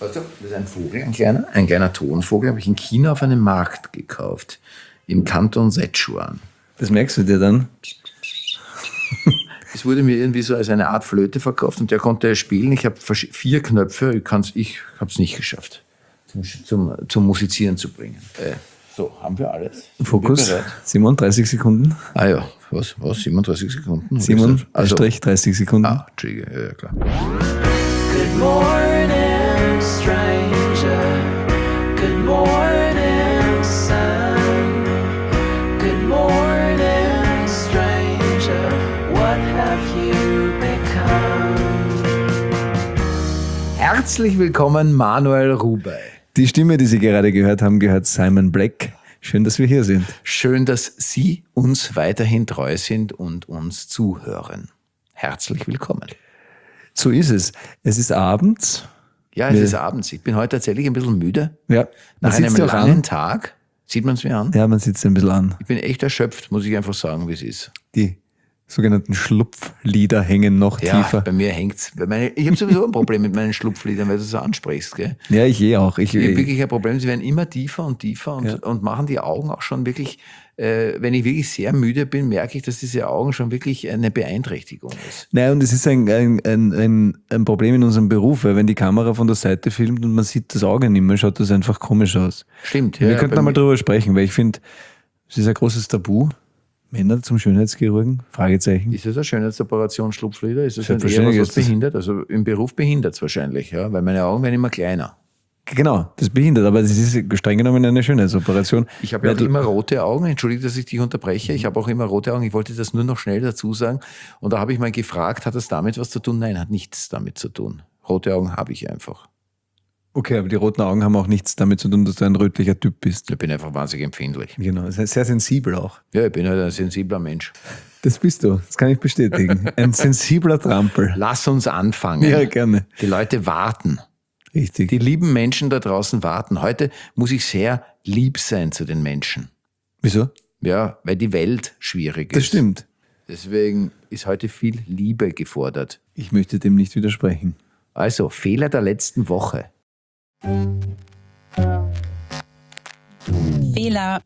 Weißt du, das ist ein Vogel, ein kleiner Tonvogel, habe ich in China auf einem Markt gekauft. Im Kanton Sichuan. Das merkst du dir dann? Es wurde mir irgendwie so als eine Art Flöte verkauft und der konnte spielen. Ich habe 4 Knöpfe, ich habe es nicht geschafft, zum Musizieren zu bringen. So, haben wir alles? Fokus, Simon, 30 Sekunden. Ah ja, was? 37 Sekunden? Simon, also, 30 Sekunden. Ah, Entschuldige, ja klar. Good morning, stranger. Good morning, sun. Good morning, stranger. What have you become? Herzlich willkommen, Manuel Rubey. Die Stimme, die Sie gerade gehört haben, gehört Simon Black. Schön, dass wir hier sind. Schön, dass Sie uns weiterhin treu sind und uns zuhören. Herzlich willkommen. So ist es. Es ist abends. Ja, es ist abends. Ich bin heute tatsächlich ein bisschen müde. Ja, Nach einem langen Tag. Sieht man es mir an? Ja, man sitzt ein bisschen an. Ich bin echt erschöpft, muss ich einfach sagen, wie es ist. Die sogenannten Schlupflieder hängen noch Ja, tiefer. bei mir hängt's. Ich habe sowieso ein Problem mit meinen Schlupfliedern, weil du so ansprichst. Gell? Ja, ich auch. Ich habe wirklich ein Problem. Sie werden immer tiefer und tiefer und machen die Augen auch schon wirklich, wenn ich wirklich sehr müde bin, merke ich, dass diese Augen schon wirklich eine Beeinträchtigung ist. Nein, und es ist ein Problem in unserem Beruf, weil wenn die Kamera von der Seite filmt und man sieht das Auge nicht mehr, schaut das einfach komisch aus. Stimmt. Wir könnten einmal drüber sprechen, weil ich finde, es ist ein großes Tabu. Männer zum Schönheitschirurgen? Fragezeichen. Ist das eine Schönheitsoperation, Schlupflider? Ist das eher Selbstverständlich was behindert? Also im Beruf behindert es wahrscheinlich, ja, weil meine Augen werden immer kleiner. Genau, das behindert, aber es ist streng genommen eine Schönheitsoperation. Ich habe ja auch immer rote Augen, entschuldige, dass ich dich unterbreche, ich habe auch immer rote Augen, ich wollte das nur noch schnell dazu sagen und da habe ich mal gefragt, hat das damit was zu tun? Nein, hat nichts damit zu tun. Rote Augen habe ich einfach. Okay, aber die roten Augen haben auch nichts damit zu tun, dass du ein rötlicher Typ bist. Ich bin einfach wahnsinnig empfindlich. Genau, das ist sehr sensibel auch. Ja, ich bin halt ein sensibler Mensch. Das bist du, das kann ich bestätigen. Ein sensibler Trampel. Lass uns anfangen. Ja, gerne. Die Leute warten. Richtig. Die lieben Menschen da draußen warten. Heute muss ich sehr lieb sein zu den Menschen. Wieso? Ja, weil die Welt schwierig ist. Das stimmt. Deswegen ist heute viel Liebe gefordert. Ich möchte dem nicht widersprechen. Also, Fehler der letzten Woche. Fehler.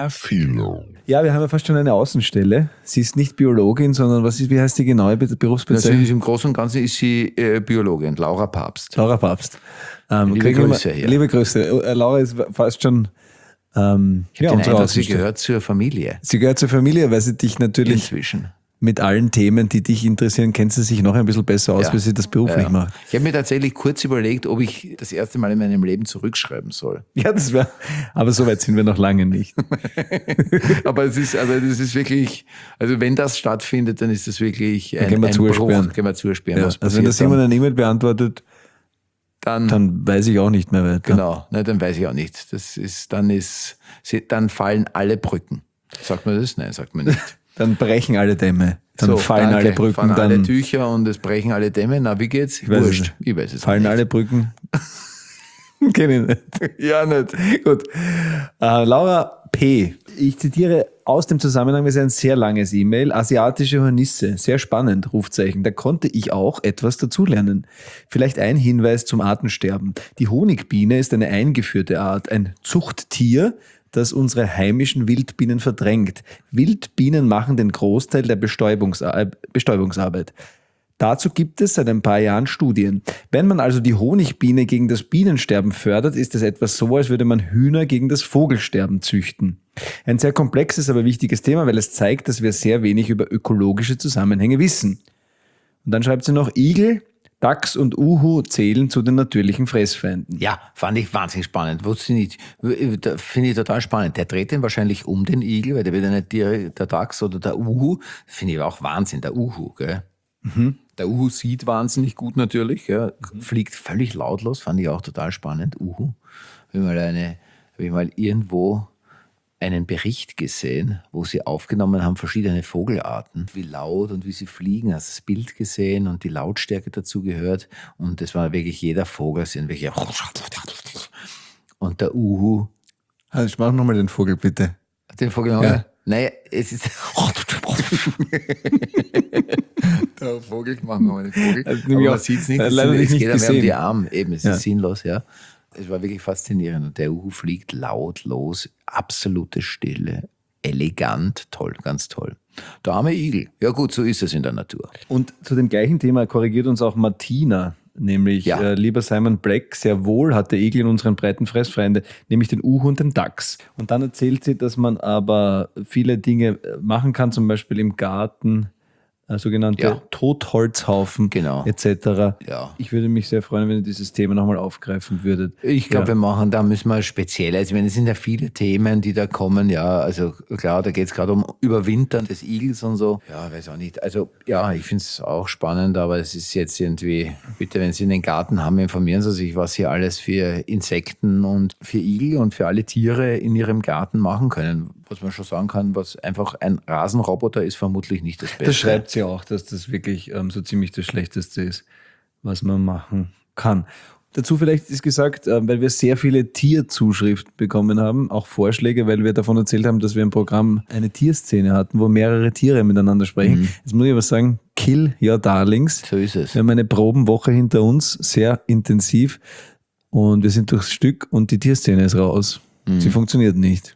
Ja, wir haben ja fast schon eine Außenstelle. Sie ist nicht Biologin, sondern wie heißt die genaue Berufsbezeichnung? Im Großen und Ganzen ist sie Biologin, Laura Papst. Laura Papst. Liebe Grüße hier. Liebe Grüße. Laura ist fast schon Ich habe den unsere Eindruck, sie Außenstelle. gehört zur Familie. Sie gehört zur Familie, weil sie dich natürlich Inzwischen. mit allen Themen, die dich interessieren, kennt sie sich noch ein bisschen besser aus, Ja. weil sie das beruflich macht. Ich habe mir tatsächlich kurz überlegt, ob ich das erste Mal in meinem Leben zurückschreiben soll. Ja, aber so weit sind wir noch lange nicht. Aber das ist wirklich, also wenn das stattfindet, dann ist das wirklich ein gehen wir zusperren. Bruch. Gehen wir zusperren. Ja, Was also wenn der passiert Simon eine E-Mail beantwortet, dann weiß ich auch nicht mehr weiter. genau, ne, dann weiß ich auch nicht. Dann fallen alle Brücken. Sagt man das? Nein, sagt man nicht. Dann brechen alle Dämme. Dann So, fallen danke. alle Brücken. Fallen Dann alle Tücher und es brechen alle Dämme. Na, wie geht's? weiß Wurscht. es Ich weiß es fallen nicht. alle Brücken. Kenn ich nicht. Ja, nicht. Gut. Laura P. Ich zitiere aus dem Zusammenhang, das ist ein sehr langes E-Mail. Asiatische Hornisse, sehr spannend, Rufzeichen. Da konnte ich auch etwas dazulernen. Vielleicht ein Hinweis zum Artensterben. Die Honigbiene ist eine eingeführte Art, ein Zuchttier, das unsere heimischen Wildbienen verdrängt. Wildbienen machen den Großteil der Bestäubungsarbeit. Dazu gibt es seit ein paar Jahren Studien. Wenn man also die Honigbiene gegen das Bienensterben fördert, ist es etwas so, als würde man Hühner gegen das Vogelsterben züchten. Ein sehr komplexes, aber wichtiges Thema, weil es zeigt, dass wir sehr wenig über ökologische Zusammenhänge wissen. Und dann schreibt sie noch, Igel, Dachs und Uhu zählen zu den natürlichen Fressfeinden. Ja, fand ich wahnsinnig spannend. Wusste ich nicht. Finde ich total spannend. Der dreht den wahrscheinlich um, den Igel, weil der wird ja nicht der Dachs oder der Uhu. Finde ich auch Wahnsinn, der Uhu, gell? Der Uhu sieht wahnsinnig gut natürlich, ja. Fliegt völlig lautlos, fand ich auch total spannend. Uhu. Habe ich mal irgendwo einen Bericht gesehen, wo sie aufgenommen haben, verschiedene Vogelarten, wie laut und wie sie fliegen. Hast das Bild gesehen und die Lautstärke dazu gehört. Und das war wirklich jeder Vogel, sind welche. Und der Uhu. Also mach nochmal den Vogel, bitte. Den Vogel, Ja. Nein, es ist. Der Vogel, machen wir mal den Vogel. Also, Aber man sieht es nicht, leider es nicht geht einem gesehen. um die Arme. Eben, es Ja. ist sinnlos, ja. Es war wirklich faszinierend. Und der Uhu fliegt lautlos, absolute Stille, elegant, toll, ganz toll. Der arme Igel. Ja gut, so ist es in der Natur. Und zu dem gleichen Thema korrigiert uns auch Martina, nämlich, Ja. Lieber Simon Black, sehr wohl hat der Igel in unseren breiten Fressfreunde, nämlich den Uhu und den Dachs. Und dann erzählt sie, dass man aber viele Dinge machen kann, zum Beispiel im Garten, sogenannte Ja. Totholzhaufen Genau. etc. Ja. Ich würde mich sehr freuen, wenn ihr dieses Thema nochmal aufgreifen würdet. Ich glaube, Ja. da müssen wir speziell, also ich meine, es sind ja viele Themen, die da kommen, ja, also klar, da geht es gerade um Überwintern des Igels und so. Ja, weiß auch nicht. Also ja, ich finde es auch spannend, aber es ist jetzt irgendwie, bitte, wenn Sie einen Garten haben, informieren Sie sich, was Sie alles für Insekten und für Igel und für alle Tiere in Ihrem Garten machen können. Was man schon sagen kann, was einfach ein Rasenroboter ist, vermutlich nicht das Beste. Das schreibt sie auch, dass das wirklich so ziemlich das Schlechteste ist, was man machen kann. Dazu vielleicht ist gesagt, weil wir sehr viele Tierzuschriften bekommen haben, auch Vorschläge, weil wir davon erzählt haben, dass wir im Programm eine Tierszene hatten, wo mehrere Tiere miteinander sprechen. Jetzt muss ich aber sagen, Kill Your Darlings. So ist es. Wir haben eine Probenwoche hinter uns, sehr intensiv, und wir sind durchs Stück und die Tierszene ist raus. Sie funktioniert nicht.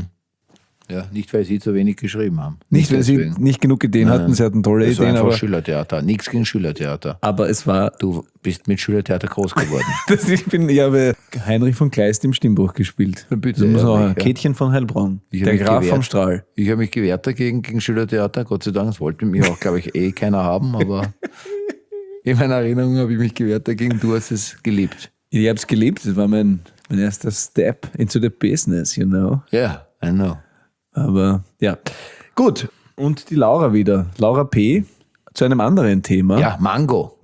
Ja, nicht, weil Sie zu wenig geschrieben haben. Nicht, weil sie deswegen. nicht genug Ideen hatten, sie hatten tolle Es war Ideen, einfach aber, Schülertheater. Nichts gegen Schülertheater. aber es war Du bist mit Schülertheater groß geworden. ich habe Heinrich von Kleist im Stimmbruch gespielt. Bitte, Das muss man ehrlich, auch, ja. Käthchen von Heilbronn. Ich hab Der mich Graf gewehrt. vom Strahl. Ich habe mich gewehrt dagegen, gegen Schülertheater. Gott sei Dank, das wollte mich auch, glaube ich, keiner haben. Aber in meiner Erinnerung habe ich mich gewehrt dagegen. Du hast es geliebt. Ich habe es geliebt. Das war mein erster Step into the business, you know. Ja, I know. Aber ja. Gut. Und die Laura wieder. Laura P. zu einem anderen Thema. Ja, Mango.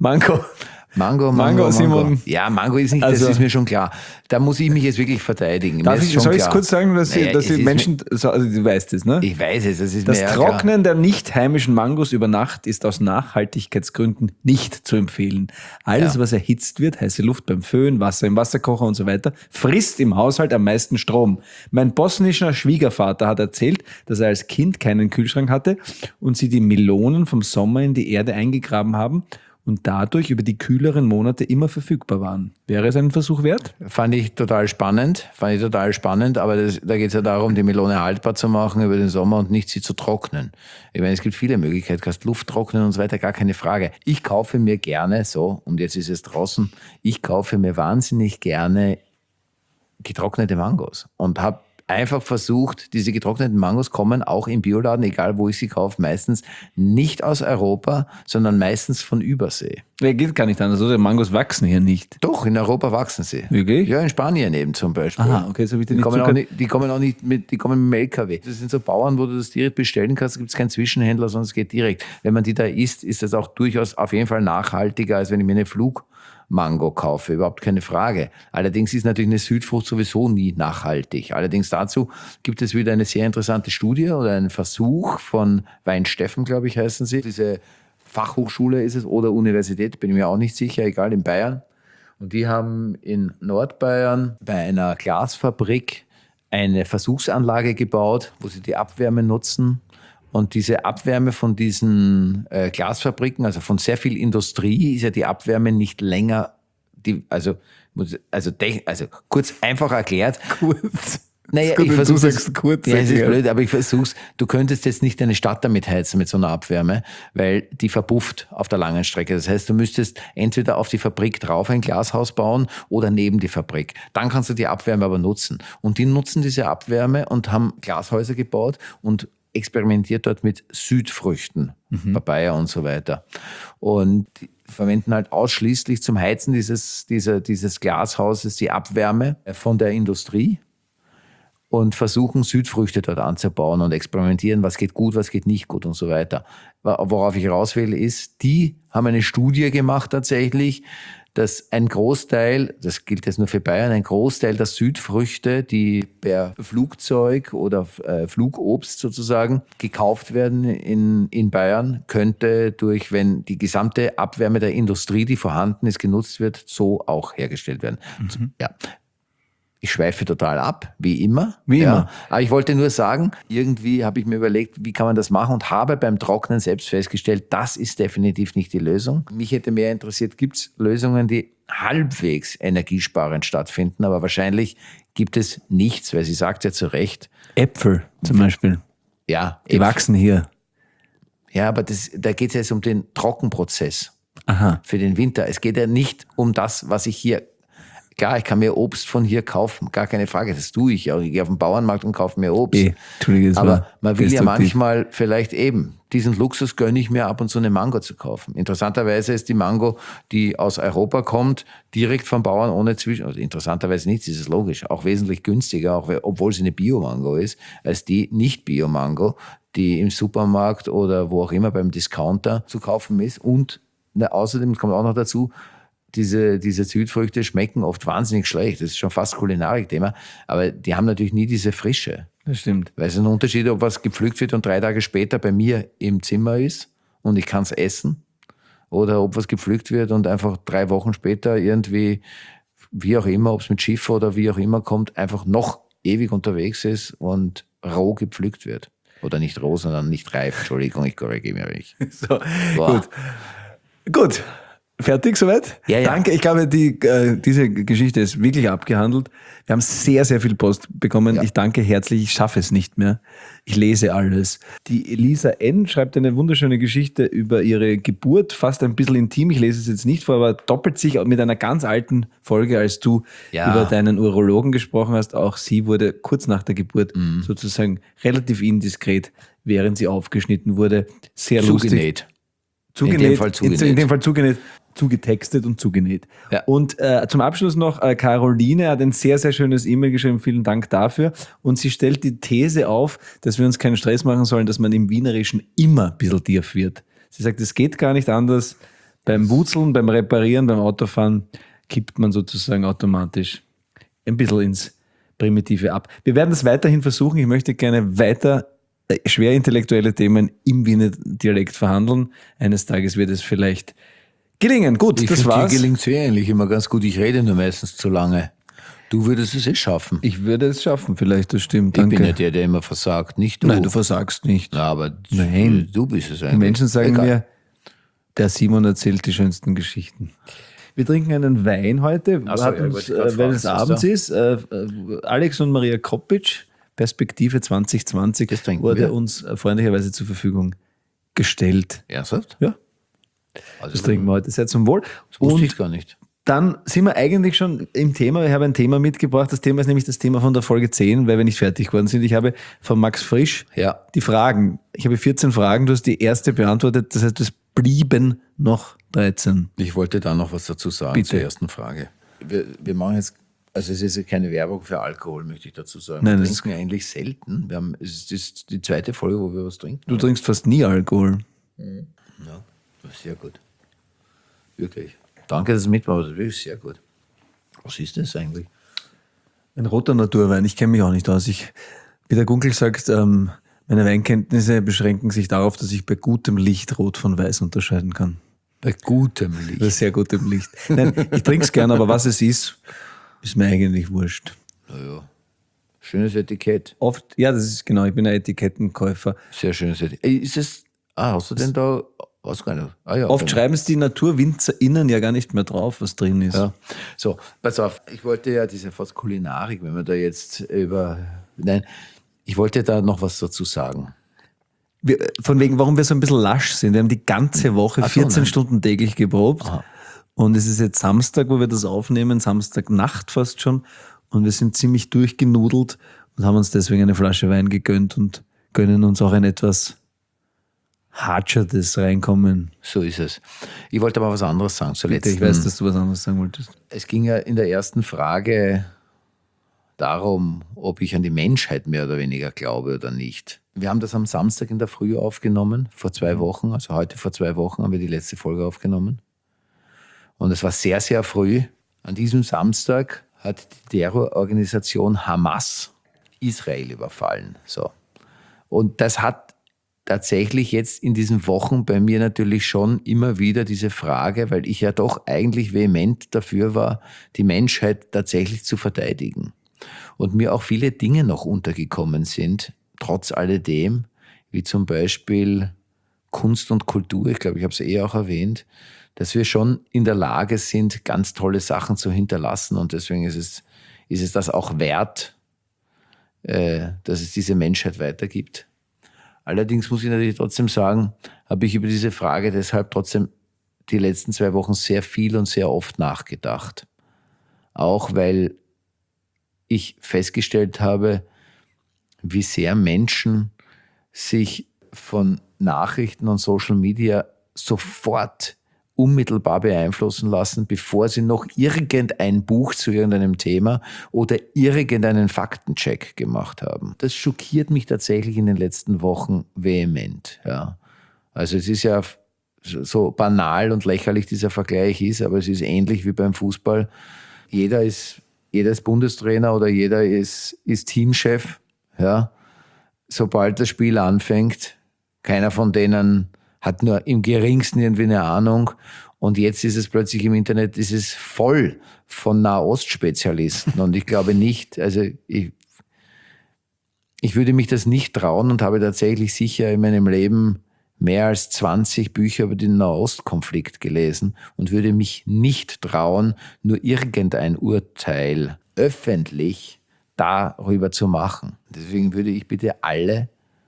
Mango, Simon. Ja, Mango ist nicht, Also- das ist mir schon klar. Da muss ich mich jetzt wirklich verteidigen. Darf Mir ist ich, schon soll ich es klar. kurz sagen, dass, Naja, dass es die ist Menschen, also du weißt es, ne? Ich weiß es, das ist Das mir ja klar. Trocknen der nicht heimischen Mangos über Nacht ist aus Nachhaltigkeitsgründen nicht zu empfehlen. Alles, Ja. was erhitzt wird, heiße Luft beim Föhn, Wasser im Wasserkocher und so weiter, frisst im Haushalt am meisten Strom. Mein bosnischer Schwiegervater hat erzählt, dass er als Kind keinen Kühlschrank hatte und sie die Melonen vom Sommer in die Erde eingegraben haben und dadurch über die kühleren Monate immer verfügbar waren. Wäre es einen Versuch wert? Fand ich total spannend, aber da geht es ja darum, die Melone haltbar zu machen über den Sommer und nicht sie zu trocknen. Ich meine, es gibt viele Möglichkeiten, kannst Luft trocknen und so weiter, gar keine Frage. Ich kaufe mir gerne, so, und jetzt ist es draußen, ich kaufe mir wahnsinnig gerne getrocknete Mangos und habe einfach versucht, diese getrockneten Mangos kommen auch im Bioladen, egal wo ich sie kaufe, meistens nicht aus Europa, sondern meistens von Übersee. Ja, geht gar nicht anders, oder? Mangos wachsen hier nicht. Doch, in Europa wachsen sie. Wirklich? Ja, in Spanien eben zum Beispiel. Aha, okay, so wie Die kommen, die kommen auch nicht mit, die kommen mit dem LKW. Das sind so Bauern, wo du das direkt bestellen kannst, da gibt es keinen Zwischenhändler, sondern es geht direkt. Wenn man die da isst, ist das auch durchaus auf jeden Fall nachhaltiger, als wenn ich mir eine Flugmango kaufe, überhaupt keine Frage. Allerdings ist natürlich eine Südfrucht sowieso nie nachhaltig. Allerdings dazu gibt es wieder eine sehr interessante Studie oder einen Versuch von Weinsteffen, glaube ich, heißen sie. Diese Fachhochschule ist es oder Universität, bin ich mir auch nicht sicher, egal, in Bayern. Und die haben in Nordbayern bei einer Glasfabrik eine Versuchsanlage gebaut, wo sie die Abwärme nutzen. Und diese Abwärme von diesen Glasfabriken, also von sehr viel Industrie, ist ja die Abwärme nicht länger, also kurz einfach erklärt. Kurz. Naja, Ist gut, ich wenn versuche du sagst kurz. Ja, es ist erklärt. blöd, aber ich versuch's. Du könntest jetzt nicht eine Stadt damit heizen mit so einer Abwärme, weil die verpufft auf der langen Strecke. Das heißt, du müsstest entweder auf die Fabrik drauf ein Glashaus bauen oder neben die Fabrik. Dann kannst du die Abwärme aber nutzen. Und die nutzen diese Abwärme und haben Glashäuser gebaut und experimentiert dort mit Südfrüchten, Papaya und so weiter. Und die verwenden halt ausschließlich zum Heizen dieses Glashauses die Abwärme von der Industrie und versuchen, Südfrüchte dort anzubauen und experimentieren, was geht gut, was geht nicht gut und so weiter. Worauf ich raus will, ist, die haben eine Studie gemacht tatsächlich, dass ein Großteil, das gilt jetzt nur für Bayern, ein Großteil der Südfrüchte, die per Flugzeug oder Flugobst sozusagen gekauft werden in Bayern, könnte durch, wenn die gesamte Abwärme der Industrie, die vorhanden ist, genutzt wird, so auch hergestellt werden. Ja. Ich schweife total ab, wie immer. Wie immer. Aber ich wollte nur sagen, irgendwie habe ich mir überlegt, wie kann man das machen und habe beim Trocknen selbst festgestellt, das ist definitiv nicht die Lösung. Mich hätte mehr interessiert, gibt es Lösungen, die halbwegs energiesparend stattfinden, aber wahrscheinlich gibt es nichts, weil sie sagt ja zu Recht, Äpfel zum Beispiel. ja, Die wachsen hier. ja, aber da geht es jetzt um den Trockenprozess Aha. für den Winter. Es geht ja nicht um das, was ich hier. Klar, ich kann mir Obst von hier kaufen, gar keine Frage, das tue ich auch. Ich gehe auf den Bauernmarkt und kaufe mir Obst. Entschuldige, das Aber war man will ja destruktiv. manchmal vielleicht eben diesen Luxus gönne ich mir ab und zu eine Mango zu kaufen. Interessanterweise ist die Mango, die aus Europa kommt, direkt vom Bauern ohne Zwischen... Also interessanterweise nicht, das ist logisch, auch wesentlich günstiger, auch obwohl sie eine Bio-Mango ist, als die Nicht-Bio-Mango, die im Supermarkt oder wo auch immer beim Discounter zu kaufen ist. Und außerdem kommt auch noch dazu, diese Südfrüchte schmecken oft wahnsinnig schlecht. Das ist schon fast Kulinarik-Thema. Aber die haben natürlich nie diese Frische. Das stimmt. Weil es ist ein Unterschied, ob was gepflückt wird und 3 Tage später bei mir im Zimmer ist und ich kann es essen. Oder ob was gepflückt wird und einfach 3 Wochen später irgendwie, wie auch immer, ob es mit Schiff oder wie auch immer kommt, einfach noch ewig unterwegs ist und roh gepflückt wird. Oder nicht roh, sondern nicht reif. Entschuldigung, ich korrigiere mich. So, Boah. Gut. Fertig soweit? Ja, ja. Danke. Ich glaube, diese Geschichte ist wirklich abgehandelt. Wir haben sehr, sehr viel Post bekommen. Ja. Ich danke herzlich. Ich schaffe es nicht mehr. Ich lese alles. Die Elisa N. schreibt eine wunderschöne Geschichte über ihre Geburt. Fast ein bisschen intim. Ich lese es jetzt nicht vor, aber doppelt sich mit einer ganz alten Folge, als du Ja. über deinen Urologen gesprochen hast. Auch sie wurde kurz nach der Geburt sozusagen relativ indiskret, während sie aufgeschnitten wurde. Sehr lustig. Zugenäht. Zugenäht, In dem Fall zugenäht. In dem Fall zugenäht, zugetextet und zugenäht. Ja. Und zum Abschluss noch, Caroline hat ein sehr, sehr schönes E-Mail geschrieben, vielen Dank dafür. Und sie stellt die These auf, dass wir uns keinen Stress machen sollen, dass man im Wienerischen immer ein bisschen tief wird. Sie sagt, es geht gar nicht anders. Beim Wutzeln, beim Reparieren, beim Autofahren kippt man sozusagen automatisch ein bisschen ins Primitive ab. Wir werden das weiterhin versuchen. Ich möchte gerne weiter schwer intellektuelle Themen im Wiener Dialekt verhandeln. Eines Tages wird es vielleicht gelingen. Gut, Ich das finde, dir war's. gelingt es eigentlich immer ganz gut. Ich rede nur meistens zu lange. Du würdest es schaffen. Ich würde es schaffen, vielleicht, das stimmt. Ich Danke. bin ja der immer versagt, nicht du. Nein, du versagst nicht. Ja, aber Nein. du bist es eigentlich. Die Menschen sagen Egal. mir, der Simon erzählt die schönsten Geschichten. Wir trinken einen Wein heute, Ach so, hat ja, uns, wollte ich grad weil fragen, es was abends ist. Alex und Maria Kopic, Perspektive 2020, Das trinken wurde wir. uns freundlicherweise zur Verfügung gestellt. Ernsthaft? Ja, Also, das trinken wir heute sehr zum Wohl. das wusste Und ich gar nicht. dann sind wir eigentlich schon im Thema. Ich habe ein Thema mitgebracht. Das Thema ist nämlich das Thema von der Folge 10, weil wir nicht fertig geworden sind. Ich habe von Max Frisch Ja. die Fragen. Ich habe 14 Fragen. Du hast die erste beantwortet. Das heißt, es blieben noch 13. Ich wollte da noch was dazu sagen Bitte. zur ersten Frage. Wir machen jetzt, also es ist ja keine Werbung für Alkohol, möchte ich dazu sagen. Nein, wir das ist- trinken eigentlich selten. Es ist die zweite Folge, wo wir was trinken. Du trinkst fast nie Alkohol. Ja, das ist sehr gut. Wirklich. Danke, dass du mitmachst. Das ist wirklich sehr gut. Was ist das eigentlich? Ein roter Naturwein. Ich kenne mich auch nicht aus. Wie der Gunkel sagt, meine Weinkenntnisse beschränken sich darauf, dass ich bei gutem Licht Rot von Weiß unterscheiden kann. Bei gutem Licht. Bei sehr gutem Licht. Nein, ich trinke es gern, aber was es ist mir eigentlich wurscht. Naja. Schönes Etikett. Oft, ja, das ist genau, ich bin ein Etikettenkäufer. Sehr schönes Etikett. Ist es, hast du denn da, was gar nicht? Ah, ja, Oft schreiben es die NaturwinzerInnen ja gar nicht mehr drauf, was drin ist. Ja. So, pass auf, ich wollte ja diese fast Kulinarik, wenn wir da jetzt ich wollte da noch was dazu sagen. Von wegen, warum wir so ein bisschen lasch sind. Wir haben die ganze Woche Ach so, 14 nein. Stunden täglich geprobt. Aha. Und es ist jetzt Samstag, wo wir das aufnehmen, Samstagnacht fast schon. Und wir sind ziemlich durchgenudelt und haben uns deswegen eine Flasche Wein gegönnt und gönnen uns auch ein etwas Hatschertes reinkommen. So ist es. Ich wollte aber was anderes sagen zur Bitte, letzten. ich weiß, dass du was anderes sagen wolltest. Es ging ja in der ersten Frage darum, ob ich an die Menschheit mehr oder weniger glaube oder nicht. Wir haben das am Samstag in der Früh aufgenommen, vor 2 Wochen, also heute vor 2 Wochen haben wir die letzte Folge aufgenommen. Und es war sehr, sehr früh. An diesem Samstag hat die Terrororganisation Hamas Israel überfallen. So. Und das hat tatsächlich jetzt in diesen Wochen bei mir natürlich schon immer wieder diese Frage, weil ich ja doch eigentlich vehement dafür war, die Menschheit tatsächlich zu verteidigen. und mir auch viele Dinge noch untergekommen sind, trotz alledem, wie zum Beispiel Kunst und Kultur, ich glaube, ich habe es auch erwähnt, dass wir schon in der Lage sind, ganz tolle Sachen zu hinterlassen und deswegen ist es das auch wert, dass es diese Menschheit weitergibt. Allerdings muss ich natürlich trotzdem sagen, habe ich über diese Frage deshalb trotzdem die letzten 2 Wochen sehr viel und sehr oft nachgedacht. Auch weil ich festgestellt habe, wie sehr Menschen sich von Nachrichten und Social Media sofort unmittelbar beeinflussen lassen, bevor sie noch irgendein Buch zu irgendeinem Thema oder irgendeinen Faktencheck gemacht haben. Das schockiert mich tatsächlich in den letzten Wochen vehement. Ja. Also es ist ja so banal und lächerlich dieser Vergleich ist, aber es ist ähnlich wie beim Fußball. Jeder ist Bundestrainer oder jeder ist Teamchef. Ja. Sobald das Spiel anfängt, keiner von denen hat nur im geringsten irgendwie eine Ahnung. Und jetzt ist es plötzlich im Internet, ist es voll von Nahost-Spezialisten. Und ich glaube nicht, also ich würde mich das nicht trauen und habe tatsächlich sicher in meinem Leben mehr als 20 Bücher über den Nahostkonflikt gelesen und würde mich nicht trauen, nur irgendein Urteil öffentlich darüber zu machen. Deswegen würde ich bitte alle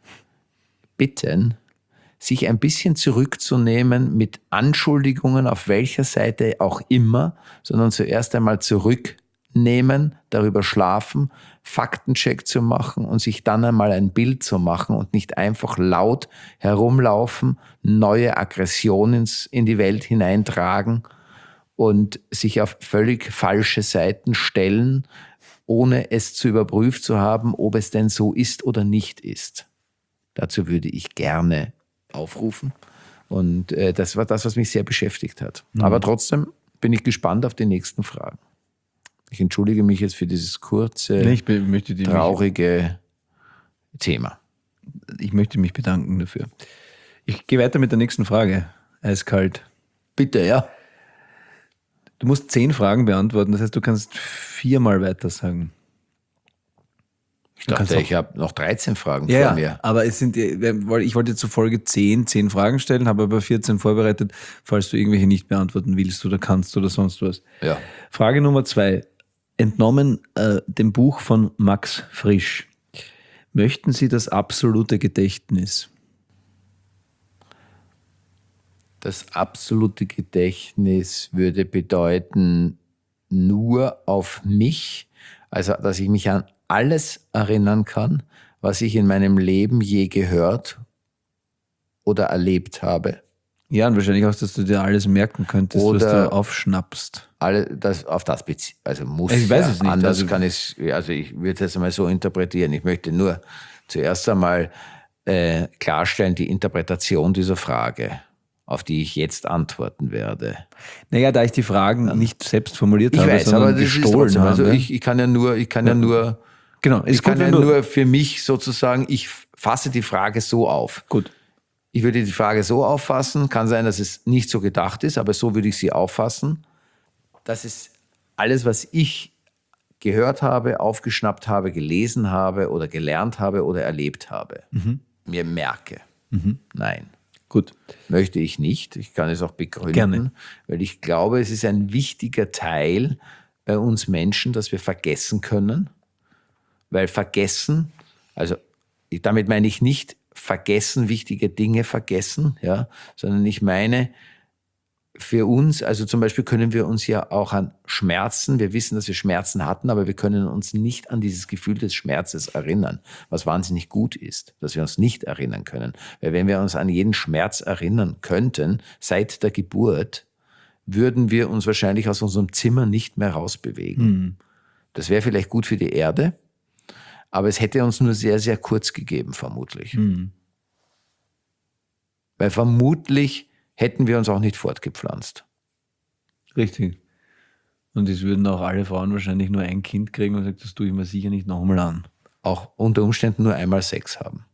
bitten, sich ein bisschen zurückzunehmen mit Anschuldigungen auf welcher Seite auch immer, sondern zuerst einmal zurücknehmen, darüber schlafen, Faktencheck zu machen und sich dann einmal ein Bild zu machen und nicht einfach laut herumlaufen, neue Aggressionen in die Welt hineintragen und sich auf völlig falsche Seiten stellen, ohne es zu überprüft zu haben, ob es denn so ist oder nicht ist. Dazu würde ich gerne aufrufen. Und das war das, was mich sehr beschäftigt hat. Aber trotzdem bin ich gespannt auf die nächsten Fragen. Ich entschuldige mich jetzt für dieses kurze, traurige Thema. Ich möchte mich bedanken dafür. Ich gehe weiter mit der nächsten Frage. Eiskalt. Bitte, ja. Du musst 10 Fragen beantworten, das heißt, du kannst 4-mal weiter sagen. Ich dachte, ich habe noch 13 Fragen vor mir. Aber es sind, ich wollte zu Folge 10 Fragen stellen, habe aber 14 vorbereitet, falls du irgendwelche nicht beantworten willst oder kannst oder sonst was. Ja. Frage Nummer 2. Entnommen dem Buch von Max Frisch. Möchten Sie das absolute Gedächtnis? Das absolute Gedächtnis würde bedeuten, nur auf mich, also dass ich mich an alles erinnern kann, was ich in meinem Leben je gehört oder erlebt habe. Ja, und wahrscheinlich auch, dass du dir alles merken könntest, was du aufschnappst. Auf das bezieht, also muss ich weiß es nicht. Anders also, kann ich also ich würde es einmal so interpretieren. Ich möchte nur zuerst einmal klarstellen, die Interpretation dieser Frage, auf die ich jetzt antworten werde. Naja, da ich die Fragen nicht selbst formuliert habe, weiß, sondern aber das gestohlen ist habe. Also ich kann ja nur Genau, ich kann ja nur für mich sozusagen, ich fasse die Frage so auf. Gut. Ich würde die Frage so auffassen, kann sein, dass es nicht so gedacht ist, aber so würde ich sie auffassen, dass es alles, was ich gehört habe, aufgeschnappt habe, gelesen habe oder gelernt habe oder erlebt habe, mir merke. Nein. Gut. Möchte ich nicht. Ich kann es auch begründen, Gerne. weil ich glaube, es ist ein wichtiger Teil bei uns Menschen, dass wir vergessen können. Weil vergessen, also damit meine ich nicht vergessen, wichtige Dinge vergessen, ja, sondern ich meine für uns, also zum Beispiel können wir uns ja auch an Schmerzen, wir wissen, dass wir Schmerzen hatten, aber wir können uns nicht an dieses Gefühl des Schmerzes erinnern, was wahnsinnig gut ist, dass wir uns nicht erinnern können. Weil wenn wir uns an jeden Schmerz erinnern könnten, seit der Geburt, würden wir uns wahrscheinlich aus unserem Zimmer nicht mehr rausbewegen. Das wäre vielleicht gut für die Erde, aber es hätte uns nur sehr, sehr kurz gegeben, vermutlich. Weil vermutlich hätten wir uns auch nicht fortgepflanzt. Richtig. Und es würden auch alle Frauen wahrscheinlich nur ein Kind kriegen und sagen, das tue ich mir sicher nicht nochmal an. Auch unter Umständen nur einmal Sex haben.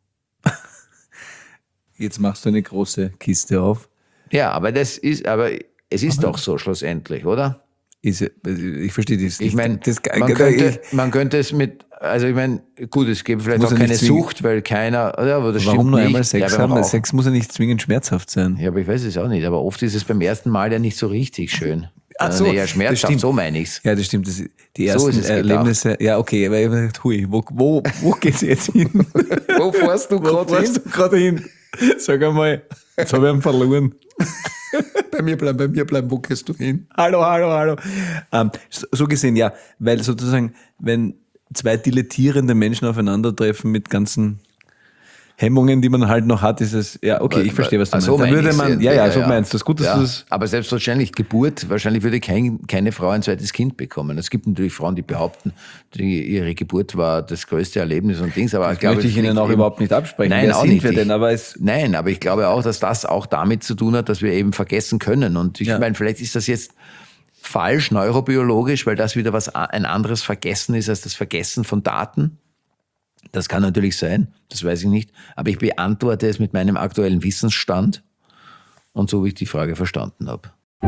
Jetzt machst du eine große Kiste auf. Ja, aber es ist doch so schlussendlich, oder? ich verstehe das. Ich meine, das, man könnte es mit, also ich meine, gut, es gibt vielleicht Muss auch ja keine nicht zwingen- Sucht, weil keiner, oder, aber das warum stimmt nur nicht. einmal Sex wenn man haben? Weil raucht. Sex muss ja nicht zwingend schmerzhaft sein. Ja, aber ich weiß es auch nicht. Aber oft ist es beim ersten Mal ja nicht so richtig schön. Ach Sondern so, eher das schmerzhaft, stimmt. so meine ich's. Ja, das stimmt. Die So ersten ist es gedacht. Erlebnisse. Ja, okay, aber ich hab gedacht, hui, wo geht's jetzt hin? Wo fährst du Wo fährst du gerade hin? Sag einmal, jetzt habe ich ihn verloren. Bei mir bleiben, wo gehst du hin? Hallo. So gesehen, ja, weil sozusagen, wenn zwei dilettierende Menschen aufeinandertreffen mit ganzen Hemmungen, die man halt noch hat, ist es, ja, okay, ich verstehe, was du meinst. So Dann meine würde ich's man, jetzt. so meinst du das. Gut, dass Ja, du das. aber selbstverständlich, Geburt, wahrscheinlich würde keine Frau ein zweites Kind bekommen. Es gibt natürlich Frauen, die behaupten, ihre Geburt war das größte Erlebnis und Dings, aber ich glaube, Möchte ich Ihnen auch eben- überhaupt nicht absprechen. Nein, Wer auch sind nicht. wir denn? Aber es, Nein, aber ich glaube auch, dass das auch damit zu tun hat, dass wir eben vergessen können. Und ich Ja. meine, vielleicht ist das jetzt falsch neurobiologisch, weil das wieder ein anderes Vergessen ist als das Vergessen von Daten. Das kann natürlich sein, das weiß ich nicht. Aber ich beantworte es mit meinem aktuellen Wissensstand und so, wie ich die Frage verstanden habe.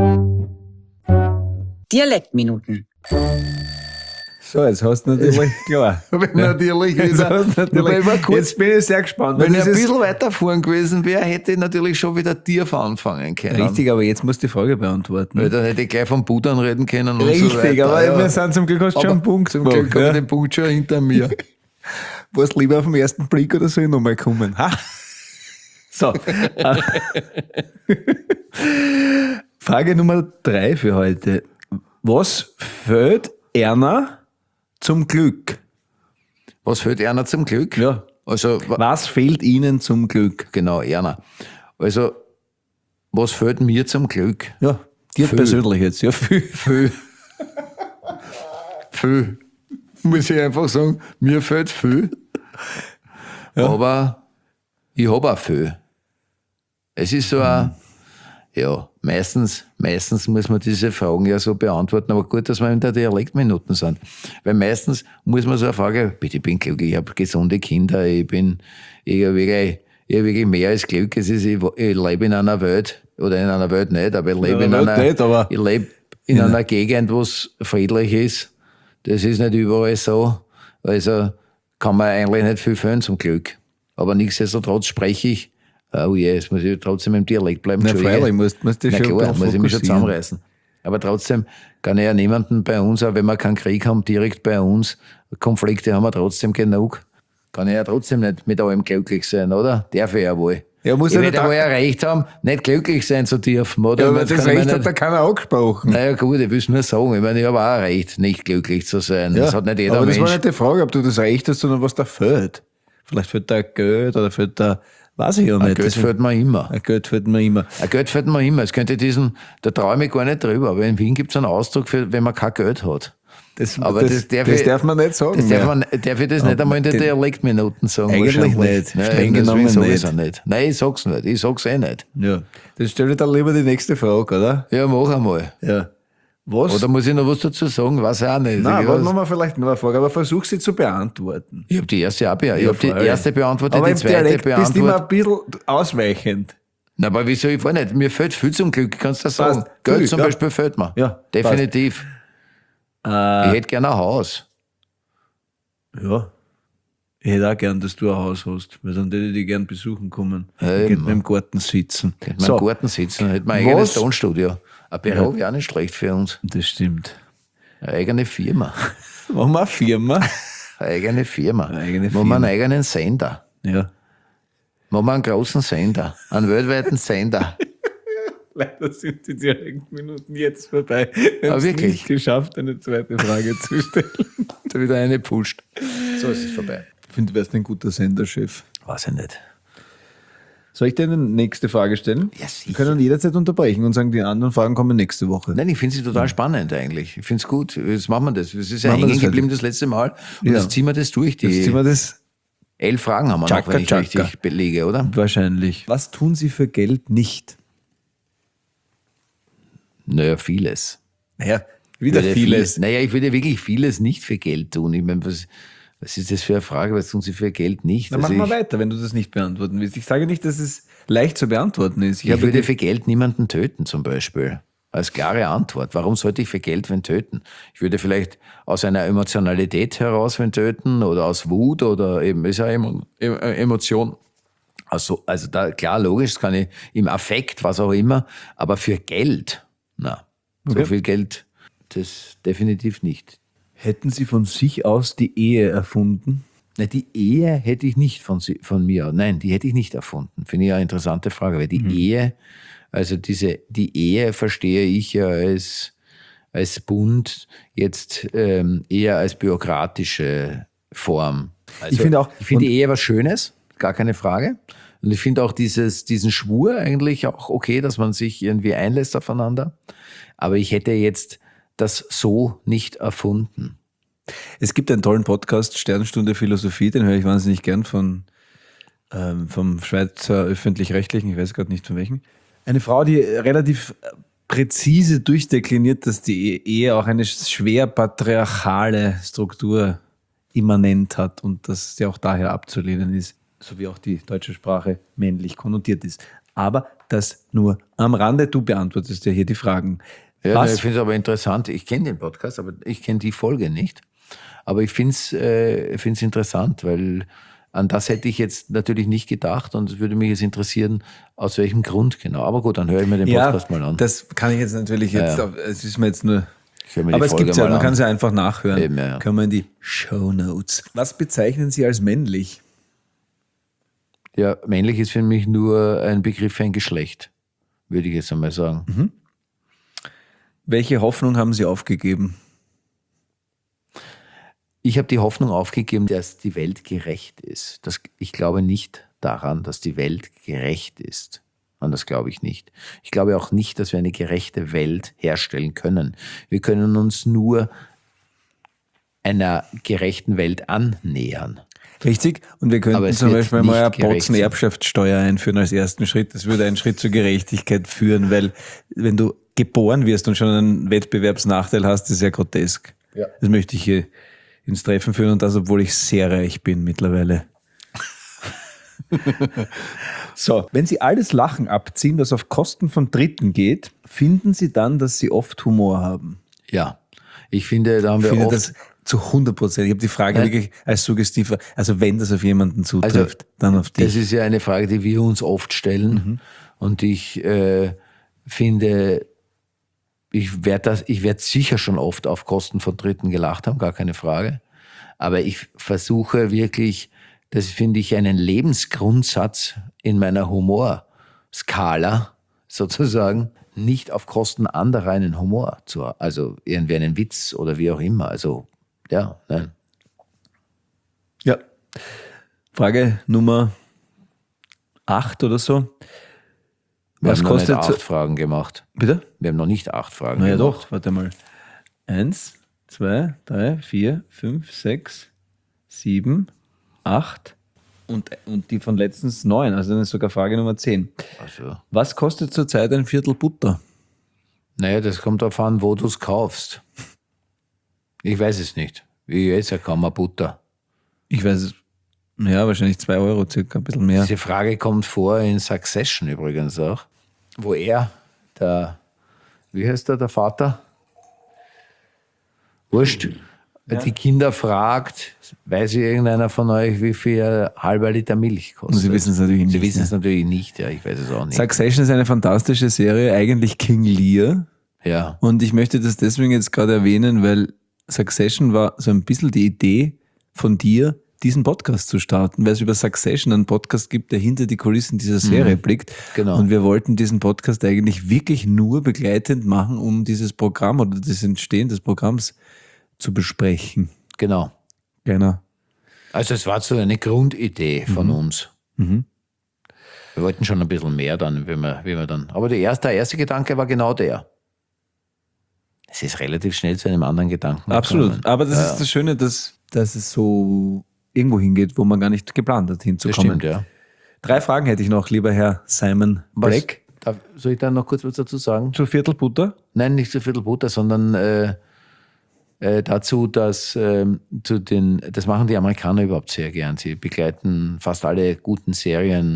Dialektminuten. so, jetzt hast du natürlich, klar. Natürlich Jetzt, hast du natürlich, jetzt bin ich sehr gespannt. Wenn ich Das ein ist bisschen weiter vorn gewesen wäre, hätte ich natürlich schon wieder Tief anfangen können. richtig, aber jetzt musst du die Frage beantworten. Weil dann hätte ich gleich vom Buddha reden können. Und Richtig, so weiter. aber Ja. wir sind zum Glück hast du schon einen Punkt Zum Glück gemacht, habe ja. ich den Punkt schon hinter mir. Warst lieber auf den ersten Blick oder soll ich nochmal kommen? Ha? So. Frage Nummer 3 für heute. Was fehlt Erna zum Glück? Was fehlt Erna zum Glück? Ja. Also, Was fehlt Ihnen zum Glück? genau, Erna. Also, was fehlt mir zum Glück? Ja, dir Viel. persönlich jetzt. Ja, viel. Viel. Viel. Muss ich einfach sagen, mir fehlt viel. Aber ich habe auch viel. Es ist so ein, ja, meistens muss man diese Fragen ja so beantworten, aber gut, dass wir in der Dialektminuten sind. Weil meistens muss man so eine Frage, bitte, ich bin glücklich, ich habe gesunde Kinder, ich habe wirklich mehr als Glück. Es ist, ich lebe in einer Welt, oder in einer Welt nicht, aber ich lebe in einer Welt nicht, aber- ich lebe in einer Gegend, wo es friedlich ist. Das ist nicht überall so. Also kann man eigentlich nicht viel fehlen zum Glück. Aber nichtsdestotrotz spreche ich, oh je, jetzt muss ich trotzdem im Dialekt bleiben. Na, Entschuldige. freilich, musst dich Na schon klar, drauf muss ich mich schon fokussieren. zusammenreißen. Aber trotzdem kann ich ja niemanden bei uns, auch wenn wir keinen Krieg haben, direkt bei uns, Konflikte haben wir trotzdem genug, kann ich ja trotzdem nicht mit allem glücklich sein, oder? Darf ich ja wohl. Ja, muss ich ja werde nicht- wohl ein Recht haben, nicht glücklich sein zu dürfen, oder? Ja, Ich aber meine, das kann ich mir Recht hat nicht- da keiner angesprochen. Naja gut, ich will es nur sagen. Ich meine, ich habe auch ein Recht, nicht glücklich zu sein. Das hat nicht jeder aber das Mensch. war nicht die Frage, ob du das Recht hast, sondern was da fehlt. Vielleicht fehlt da Geld oder fehlt da, weiß ich ja nicht. Geld fehlt mir immer. Geld fehlt mir immer. Geld fehlt mir immer. Es könnte da traue ich mich gar nicht drüber. Aber in Wien gibt es einen Ausdruck für, wenn man kein Geld hat. Aber das darf man nicht sagen. Das mehr. darf ich das nicht einmal in den Dialektminuten sagen? Eigentlich wahrscheinlich. nicht. Nein, Streng deswegen genommen sag nicht. ich's auch nicht. Nein, ich sag's nicht. Ich sag's eh nicht. Ja. Dann stell dir dann lieber die nächste Frage, oder? Ja, mach einmal. Ja. Was? Oder muss ich noch was dazu sagen? Weiß ich auch nicht. Nein, ich warte mal vielleicht noch eine Frage, aber versuch sie zu beantworten. ich habe die erste auch beantwortet. Ich habe die freilich. erste beantwortet, Aber die im zweite Dialekt bist du immer beantwortet. ein bisschen ausweichend. Na, aber wieso? Ich weiß nicht. Mir fehlt viel zum Glück, kannst du das sagen. Passt. Geld Viel, zum ja. Beispiel fehlt mir. Ja, Definitiv. Ich hätte gerne ein Haus. Ja. Ich hätte auch gern, dass du ein Haus hast, weil dann würde ich dich gern besuchen kommen. Ja, Geht eben. mir im Garten sitzen. Hätte man im Garten sitzen, hätte man ein eigenes Was? Tonstudio. Ein Büro wäre auch nicht schlecht für uns. Das stimmt. Eine eigene Firma. Machen wir eine Firma? Eine eigene Firma. Eine eigene Machen wir Firma. einen eigenen Sender. Ja. Machen wir einen großen Sender. Einen weltweiten Sender. Leider sind die Dialektminuten jetzt vorbei. Wir Ah, haben es wirklich? nicht geschafft, eine zweite Frage zu stellen. Da wieder eine pusht. So ist es vorbei. Ich finde, du wärst ein guter Senderchef. Weiß ich nicht. Soll ich dir eine nächste Frage stellen? Ja, sicher. Wir können jederzeit unterbrechen und sagen, die anderen Fragen kommen nächste Woche. Nein, ich finde sie total spannend eigentlich. Ich finde es gut. Jetzt machen wir das. Es ist ja Machen wir hängen das geblieben das letzte Mal. Und Ja. jetzt ziehen wir das durch. Die Jetzt ziehen wir das 11 Fragen haben wir noch, wenn ich Tschakka, richtig belege, oder? wahrscheinlich. Was tun Sie für Geld nicht? Naja, vieles. Naja, Ich würde Naja, ich würde wirklich vieles nicht für Geld tun. Ich meine, was ist das für eine Frage? Was tun Sie für Geld nicht? Dann Also machen wir ich, weiter, wenn du das nicht beantworten willst. Ich sage nicht, dass es leicht zu beantworten ist. ich würde für Geld niemanden töten zum Beispiel. Als klare Antwort. Warum sollte ich für Geld wen töten? Ich würde vielleicht aus einer Emotionalität heraus wen töten oder aus Wut oder eben, ist ja Emotion. Also da, klar, logisch, das kann ich im Affekt, was auch immer, aber für Geld, so viel Geld, das definitiv nicht. Hätten Sie von sich aus die Ehe erfunden? Na, die Ehe hätte ich nicht von mir, nein, die hätte ich nicht erfunden. Finde ich eine interessante Frage, weil die Ehe, also die Ehe verstehe ich ja als Bund jetzt eher als bürokratische Form. Also, ich finde die Ehe was Schönes, gar keine Frage. Und ich finde auch diesen Schwur eigentlich auch okay, dass man sich irgendwie einlässt aufeinander. Aber ich hätte jetzt das so nicht erfunden. Es gibt einen tollen Podcast, Sternstunde Philosophie, den höre ich wahnsinnig gern vom Schweizer Öffentlich-Rechtlichen, ich weiß gerade nicht von welchem. Eine Frau, die relativ präzise durchdekliniert, dass die Ehe auch eine schwer patriarchale Struktur immanent hat und dass sie auch daher abzulehnen ist, so wie auch die deutsche Sprache männlich konnotiert ist. Aber das nur am Rande, du beantwortest ja hier die Fragen. Ja, ich finde es aber interessant, ich kenne den Podcast, aber ich kenne die Folge nicht. Aber ich finde es interessant, weil an das hätte ich jetzt natürlich nicht gedacht und es würde mich jetzt interessieren, aus welchem Grund genau. Aber gut, dann höre ich mir den Podcast mal an. Das kann ich jetzt natürlich es ist mir jetzt nur... Aber Aber es gibt ja, man kann es ja einfach nachhören. Eben, ja. Können wir in die Shownotes. Was bezeichnen Sie als männlich? Ja, männlich ist für mich nur ein Begriff für ein Geschlecht, würde ich jetzt einmal sagen. Welche Hoffnung haben Sie aufgegeben? Ich habe die Hoffnung aufgegeben, dass die Welt gerecht ist. Ich glaube nicht daran, dass die Welt gerecht ist. An das glaube ich nicht. Ich glaube auch nicht, dass wir eine gerechte Welt herstellen können. Wir können uns nur einer gerechten Welt annähern. Richtig. Und wir Aber könnten es zum wird Beispiel nicht mal eine gerecht sein. Botzen-Erbschaftssteuer einführen als ersten Schritt. Das würde einen Schritt zur Gerechtigkeit führen, weil wenn du geboren wirst und schon einen Wettbewerbsnachteil hast, ist ja grotesk. Ja. Das möchte ich hier ins Treffen führen und das, obwohl ich sehr reich bin mittlerweile. So, wenn Sie alles Lachen abziehen, das auf Kosten von Dritten geht, finden Sie dann, dass Sie oft Humor haben? Ja, ich finde, da haben wir Ich finde oft... das zu 100%. Ich habe die Frage wirklich als suggestiv, also wenn das auf jemanden zutrifft, dann auf dich. Das ist ja eine Frage, die wir uns oft stellen. Und ich finde, ich werde sicher schon oft auf Kosten von Dritten gelacht haben, gar keine Frage. Aber ich versuche wirklich, das finde ich einen Lebensgrundsatz in meiner Humorskala sozusagen, nicht auf Kosten anderer einen Humor zu haben. Also irgendwie einen Witz oder wie auch immer. Also, ja, nein. Ja. Frage Nummer 8 oder so. Wir Was haben noch kostet nicht 8 Fragen gemacht. Bitte? Wir haben noch nicht 8 Fragen Na ja gemacht. doch, warte mal. 1, 2, 3, 4, 5, 6, 7, 8 und die von letztens 9, also dann ist sogar Frage Nummer 10. Also, Was kostet zurzeit ein Viertel Butter? naja, das kommt darauf an, wo du es kaufst. Ich weiß es nicht. Wie jetzt ja kaum mal Butter. Ich weiß es, ja, wahrscheinlich 2 Euro circa, ein bisschen mehr. Diese Frage kommt vor in Succession übrigens auch, wo wie heißt der Vater? Wurscht. Die Kinder fragt, weiß irgendeiner von euch, wie viel halber Liter Milch kostet? Und sie wissen es natürlich nicht. Sie wissen es natürlich nicht, ja, ich weiß es auch nicht. Succession ist eine fantastische Serie, eigentlich King Lear. Ja, Und ich möchte das deswegen jetzt gerade erwähnen, weil Succession war so ein bisschen die Idee von dir, diesen Podcast zu starten, weil es über Succession einen Podcast gibt, der hinter die Kulissen dieser Serie blickt. genau. Und wir wollten diesen Podcast eigentlich wirklich nur begleitend machen, um dieses Programm oder das Entstehen des Programms zu besprechen. genau. Genau. Also es war so eine Grundidee von uns. Wir wollten schon ein bisschen mehr dann, wie wir dann. Aber der erste Gedanke war genau der. Es ist relativ schnell zu einem anderen Gedanken Absolut. gekommen. Aber das ist das Schöne, dass es so irgendwo hingeht, wo man gar nicht geplant hat, Das hinzukommen. stimmt, ja. 3 Fragen hätte ich noch, lieber Herr Simon Black. Soll ich da noch kurz was dazu sagen? Zu Viertel Butter? Nein, nicht zu Viertel Butter, sondern dazu, dass das machen die Amerikaner überhaupt sehr gern. Sie begleiten fast alle guten Serien,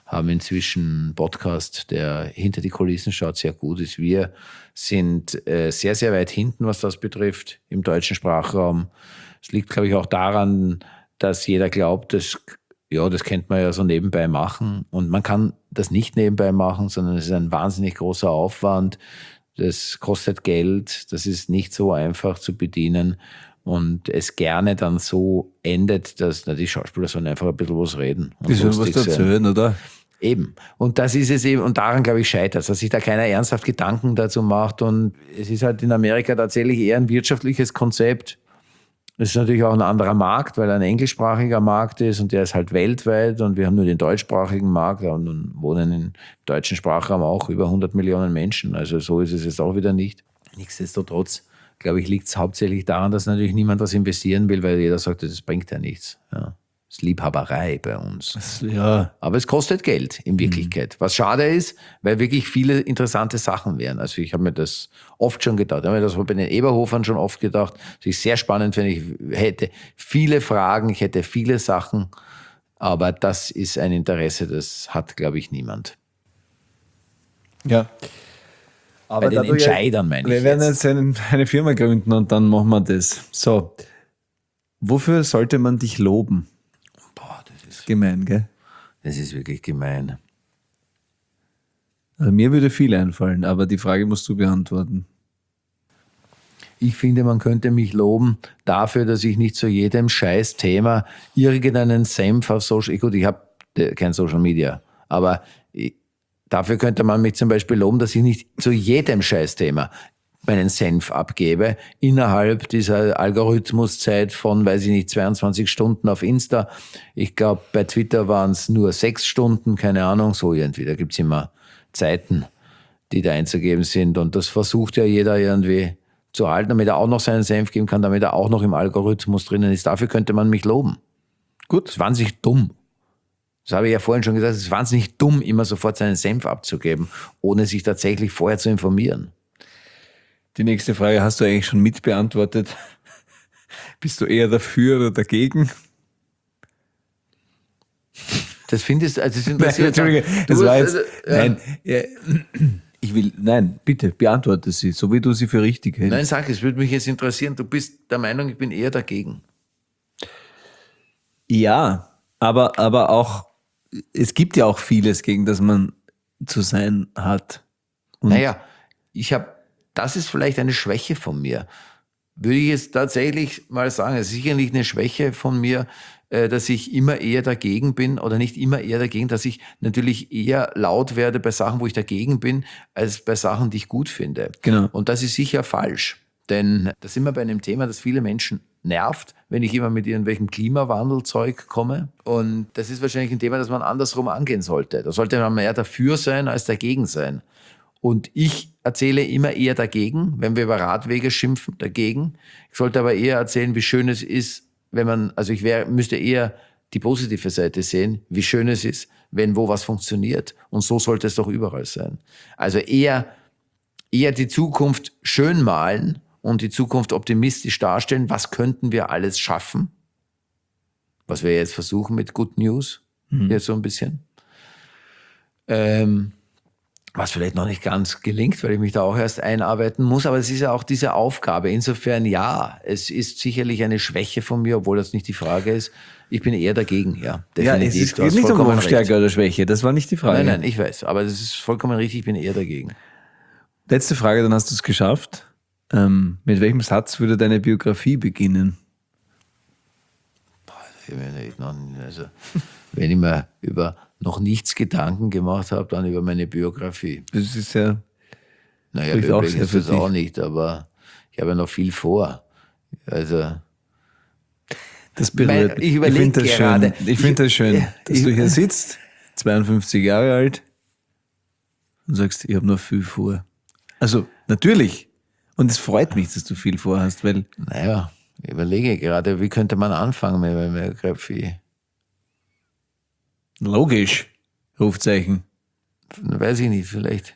haben inzwischen einen Podcast, der hinter die Kulissen schaut, sehr gut ist. Wir sind sehr, sehr weit hinten, was das betrifft, im deutschen Sprachraum. Es liegt, glaube ich, auch daran, dass jeder glaubt, das könnte man ja so nebenbei machen. Und man kann das nicht nebenbei machen, sondern es ist ein wahnsinnig großer Aufwand. Das kostet Geld, das ist nicht so einfach zu bedienen. Und es gerne dann so endet, dass die Schauspieler sollen einfach ein bisschen was reden. Die sollen was erzählen, oder? Eben. Und das ist es eben. Und daran, glaube ich, scheitert es, dass sich da keiner ernsthaft Gedanken dazu macht. Und es ist halt in Amerika tatsächlich eher ein wirtschaftliches Konzept. Es ist natürlich auch ein anderer Markt, weil er ein englischsprachiger Markt ist und der ist halt weltweit. Und wir haben nur den deutschsprachigen Markt und nun wohnen im deutschen Sprachraum auch über 100 Millionen Menschen. Also so ist es jetzt auch wieder nicht. Nichtsdestotrotz, glaube ich, liegt es hauptsächlich daran, dass natürlich niemand was investieren will, weil jeder sagt, das bringt ja nichts. Ja. Das ist Liebhaberei bei uns. Ja. Aber es kostet Geld in Wirklichkeit. Was schade ist, weil wirklich viele interessante Sachen wären. Also ich habe mir das oft schon gedacht. Ich habe mir das bei den Eberhofern schon oft gedacht. Was ich sehr spannend finde. Ich hätte viele Fragen, ich hätte viele Sachen. Aber das ist ein Interesse, das hat, glaube ich, niemand. Ja. Aber bei den Entscheidern meine ich. Wir werden jetzt eine Firma gründen und dann machen wir das. So. Wofür sollte man dich loben? Boah, das ist Gemein, gell? Das ist wirklich gemein. Also mir würde viel einfallen, aber die Frage musst du beantworten. Ich finde, man könnte mich loben dafür, dass ich nicht zu jedem Scheiß-Thema irgendeinen Senf auf Social... Gut, ich habe kein Social Media, aber dafür könnte man mich zum Beispiel loben, dass ich nicht zu jedem Scheiß-Thema meinen Senf abgebe, innerhalb dieser Algorithmuszeit von, weiß ich nicht, 22 Stunden auf Insta. Ich glaube, bei Twitter waren es nur 6 Stunden, keine Ahnung, so irgendwie. Da gibt es immer Zeiten, die da einzugeben sind. Und das versucht ja jeder irgendwie zu halten, damit er auch noch seinen Senf geben kann, damit er auch noch im Algorithmus drinnen ist. Dafür könnte man mich loben. Gut. Das ist wahnsinnig dumm. Das habe ich ja vorhin schon gesagt, es ist wahnsinnig dumm, immer sofort seinen Senf abzugeben, ohne sich tatsächlich vorher zu informieren. Die nächste Frage hast du eigentlich schon mitbeantwortet. Bist du eher dafür oder dagegen? Das findest du, also das interessiert. Nein, Entschuldige, das war jetzt, nein, bitte, beantworte sie, so wie du sie für richtig hältst. Nein, sag, es würde mich jetzt interessieren, du bist der Meinung, ich bin eher dagegen. Ja, aber auch, es gibt ja auch vieles, gegen das man zu sein hat. Und naja, das ist vielleicht eine Schwäche von mir. Würde ich jetzt tatsächlich mal sagen, es ist sicherlich eine Schwäche von mir, dass ich immer eher dagegen bin oder nicht immer eher dagegen, dass ich natürlich eher laut werde bei Sachen, wo ich dagegen bin, als bei Sachen, die ich gut finde. Genau. Und das ist sicher falsch, denn da sind wir bei einem Thema, das viele Menschen nervt, wenn ich immer mit irgendwelchem Klimawandelzeug komme. Und das ist wahrscheinlich ein Thema, das man andersrum angehen sollte. Da sollte man mehr dafür sein, als dagegen sein. Und ich erzähle immer eher dagegen, wenn wir über Radwege schimpfen, dagegen. Ich sollte aber eher erzählen, wie schön es ist, wenn man, also müsste eher die positive Seite sehen, wie schön es ist, wenn wo was funktioniert. Und so sollte es doch überall sein. Also eher die Zukunft schön malen und die Zukunft optimistisch darstellen. Was könnten wir alles schaffen? Was wir jetzt versuchen mit Good News, jetzt so ein bisschen. Was vielleicht noch nicht ganz gelingt, weil ich mich da auch erst einarbeiten muss. Aber es ist ja auch diese Aufgabe. Insofern, ja, es ist sicherlich eine Schwäche von mir, obwohl das nicht die Frage ist. Ich bin eher dagegen, ja. Definitiv. Ja, es geht nicht um Stärke oder Schwäche. Das war nicht die Frage. Nein, ich weiß. Aber das ist vollkommen richtig. Ich bin eher dagegen. Letzte Frage, dann hast du es geschafft. Mit welchem Satz würde deine Biografie beginnen? Also, wenn ich mir über noch nichts Gedanken gemacht habe, dann über meine Biografie. Das ist ja... Naja, übrigens ist das auch nicht, aber ich habe ja noch viel vor. Also... Das berührt. Ich finde das gerade. Ich finde das schön, dass du hier sitzt, 52 Jahre alt, und sagst, ich habe noch viel vor. Also, natürlich. Und es freut mich, dass du viel vorhast, weil... Naja, ich überlege gerade, wie könnte man anfangen mit meiner Biografie? Logisch. Rufzeichen. Weiß ich nicht, vielleicht.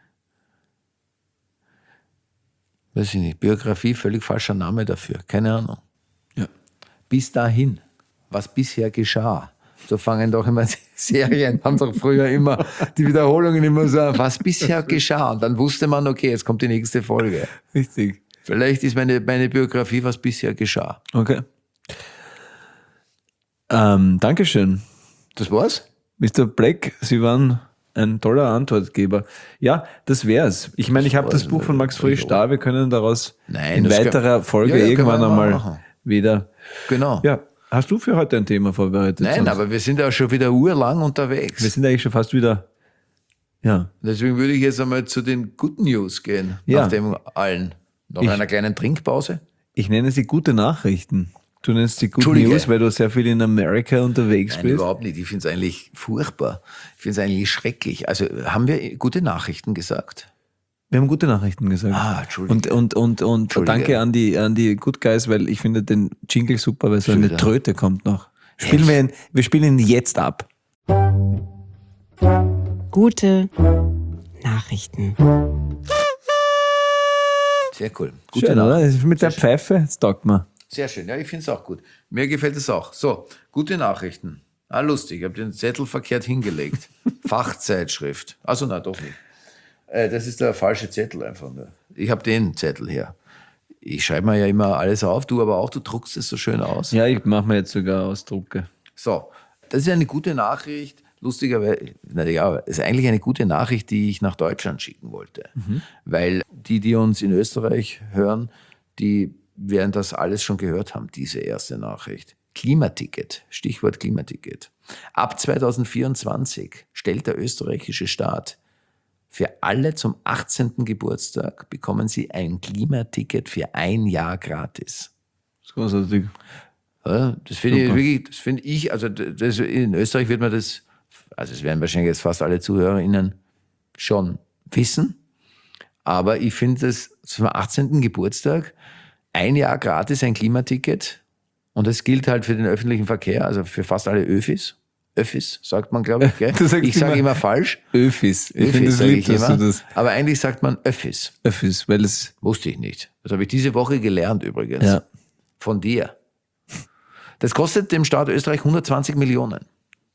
Weiß ich nicht. Biografie, völlig falscher Name dafür. Keine Ahnung. Ja. Bis dahin, was bisher geschah. So fangen doch immer Serien, haben doch früher immer die Wiederholungen immer so, was bisher geschah. Und dann wusste man, okay, jetzt kommt die nächste Folge. Richtig. Vielleicht ist meine Biografie, was bisher geschah. Okay. Dankeschön. Das war's? Mr. Black, Sie waren ein toller Antwortgeber. Ja, das wär's. Ich meine, ich habe das Buch von Max Frisch da. Wir können daraus Nein, in das weiterer Folge können wir irgendwann mal einmal machen. wieder. Genau. Ja, hast du für heute ein Thema vorbereitet? Nein, Sonst? aber wir sind ja schon wieder urlang unterwegs. Wir sind eigentlich schon fast wieder. Ja. Deswegen würde ich jetzt einmal zu den guten News gehen. Ja. Nach dem allen. Nach einer kleinen Trinkpause. Ich nenne sie gute Nachrichten. Du nennst sie Good Entschuldige. News, weil du sehr viel in Amerika unterwegs Nein, bist. überhaupt nicht. Ich finde es eigentlich furchtbar. Ich finde es eigentlich schrecklich. Also haben wir gute Nachrichten gesagt? Wir haben gute Nachrichten gesagt. Entschuldige. Und Entschuldige. danke an die Good Guys, weil ich finde den Jingle super, weil so eine wieder. Tröte kommt noch. Wir spielen ihn jetzt ab. Gute Nachrichten. Sehr cool. Gute Schön, Nachrichten. oder? Das ist mit der Pfeife, das taugt mir. Sehr schön. Ja, ich finde es auch gut. Mir gefällt es auch. So, gute Nachrichten. Lustig. Ich habe den Zettel verkehrt hingelegt. Fachzeitschrift. Also na doch nicht. Das ist der falsche Zettel einfach. Ich habe den Zettel hier. Ich schreibe mir ja immer alles auf, du aber auch, du druckst es so schön aus. Ja, ich mache mir jetzt sogar Ausdrucke. So, das ist eine gute Nachricht. Lustigerweise, ist eigentlich eine gute Nachricht, die ich nach Deutschland schicken wollte. Weil die uns in Österreich hören, die werden das alles schon gehört haben, diese erste Nachricht. Klimaticket, Stichwort Klimaticket. Ab 2024 stellt der österreichische Staat für alle zum 18. Geburtstag bekommen sie ein Klimaticket für 1 Jahr gratis. Das ist großartig. Ja, das finde ich wirklich, also in Österreich wird man das, also es werden wahrscheinlich jetzt fast alle ZuhörerInnen schon wissen, aber ich finde das zum 18. Geburtstag 1 Jahr gratis ein Klimaticket und das gilt halt für den öffentlichen Verkehr, also für fast alle Öffis, sagt man, glaube ich, gell? Du sagst Ich sage immer falsch. Öffis. Ich finde Öffis das sage lieb, ich dass immer, du das. aber eigentlich sagt man Öffis. Öffis, weil es. Wusste ich nicht. Das habe ich diese Woche gelernt übrigens. Ja. Von dir. Das kostet dem Staat Österreich 120 Millionen.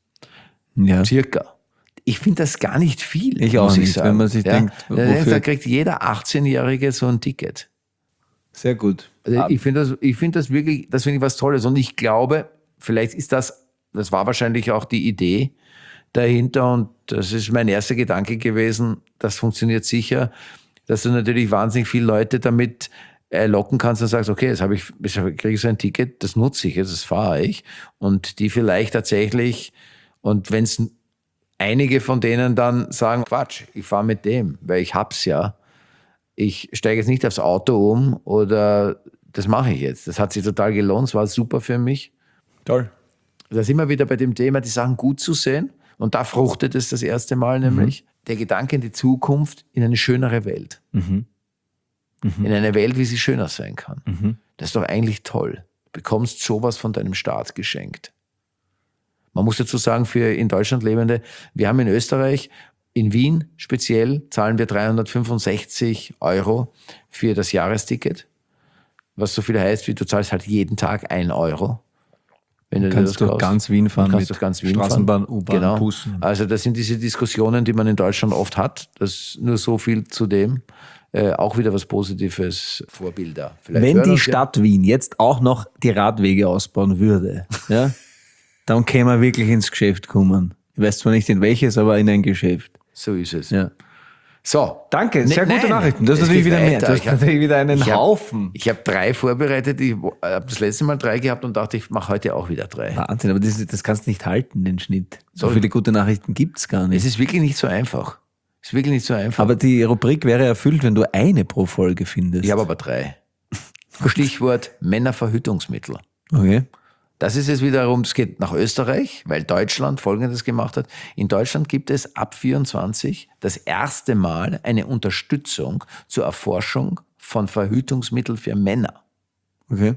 Ja. Circa. Ich finde das gar nicht viel. Ich auch muss nicht, sagen. wenn man sich denkt, wofür- Da kriegt jeder 18-Jährige so ein Ticket. Sehr gut. Also ich finde das wirklich, das finde ich was Tolles. Und ich glaube, vielleicht ist das war wahrscheinlich auch die Idee dahinter. Und das ist mein erster Gedanke gewesen. Das funktioniert sicher, dass du natürlich wahnsinnig viele Leute damit locken kannst und sagst, okay, jetzt kriege ich so ein Ticket, das nutze ich, jetzt das fahre ich. Und die vielleicht tatsächlich, und wenn es einige von denen dann sagen, Quatsch, ich fahre mit dem, weil ich hab's ja. Ich steige jetzt nicht aufs Auto um oder das mache ich jetzt. Das hat sich total gelohnt, es war super für mich. Toll. Da sind wir wieder bei dem Thema, die Sachen gut zu sehen. Und da fruchtet es das erste Mal nämlich. Der Gedanke in die Zukunft, in eine schönere Welt. In eine Welt, wie sie schöner sein kann. Das ist doch eigentlich toll. Du bekommst sowas von deinem Staat geschenkt. Man muss dazu sagen, für in Deutschland Lebende, wir haben in Österreich, in Wien speziell, zahlen wir 365 € für das Jahresticket. Was so viel heißt, wie du zahlst halt jeden Tag 1 €. Wenn du Kannst das durch kaufst. ganz Wien fahren Kannst mit durch ganz Wien Straßenbahn, fahren. U-Bahn, Genau. Bussen. Also das sind diese Diskussionen, die man in Deutschland oft hat. Das nur so viel zu dem. Auch wieder was Positives, Vorbilder. Vielleicht Wenn hören die uns ja- Stadt Wien jetzt auch noch die Radwege ausbauen würde, ja, dann käme man wirklich ins Geschäft kommen. Ich weiß zwar nicht in welches, aber in ein Geschäft. So ist es. Ja. So. Danke, sehr gute nein, Nachrichten. Du hast es natürlich geht wieder mehr. weiter. Du hast Ich hab- natürlich wieder einen ich hab- Haufen. Ich habe 3 vorbereitet. Ich habe das letzte Mal 3 gehabt und dachte, ich mache heute auch wieder 3. Wahnsinn, aber das kannst du nicht halten, den Schnitt. So viele gute Nachrichten gibt es gar nicht. Es ist wirklich nicht so einfach. Es ist wirklich nicht so einfach. Aber die Rubrik wäre erfüllt, wenn du eine pro Folge findest. Ich habe aber 3. Stichwort Männerverhütungsmittel. Okay. Das ist es wiederum, es geht nach Österreich, weil Deutschland Folgendes gemacht hat. In Deutschland gibt es ab 24 das erste Mal eine Unterstützung zur Erforschung von Verhütungsmitteln für Männer. Okay.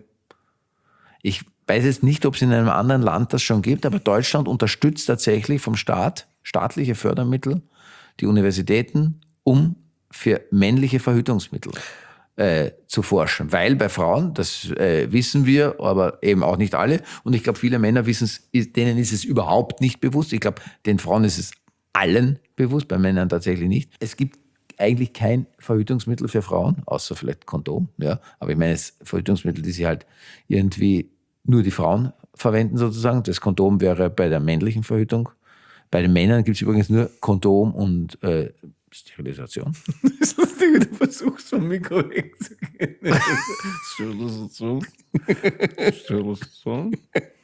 Ich weiß jetzt nicht, ob es in einem anderen Land das schon gibt, aber Deutschland unterstützt tatsächlich vom Staat staatliche Fördermittel, die Universitäten, um für männliche Verhütungsmittel zu forschen. Weil bei Frauen, das wissen wir, aber eben auch nicht alle. Und ich glaube, viele Männer wissen es, denen ist es überhaupt nicht bewusst. Ich glaube, den Frauen ist es allen bewusst, bei Männern tatsächlich nicht. Es gibt eigentlich kein Verhütungsmittel für Frauen, außer vielleicht Kondom. Ja. Aber ich meine, es Verhütungsmittel, die sie halt irgendwie nur die Frauen verwenden sozusagen. Das Kondom wäre bei der männlichen Verhütung. Bei den Männern gibt es übrigens nur Kondom und Sterilisation. Das ist lustig, wie du versuchst, vom Mikro wegzugehen. Sterilisation. Sterilisation.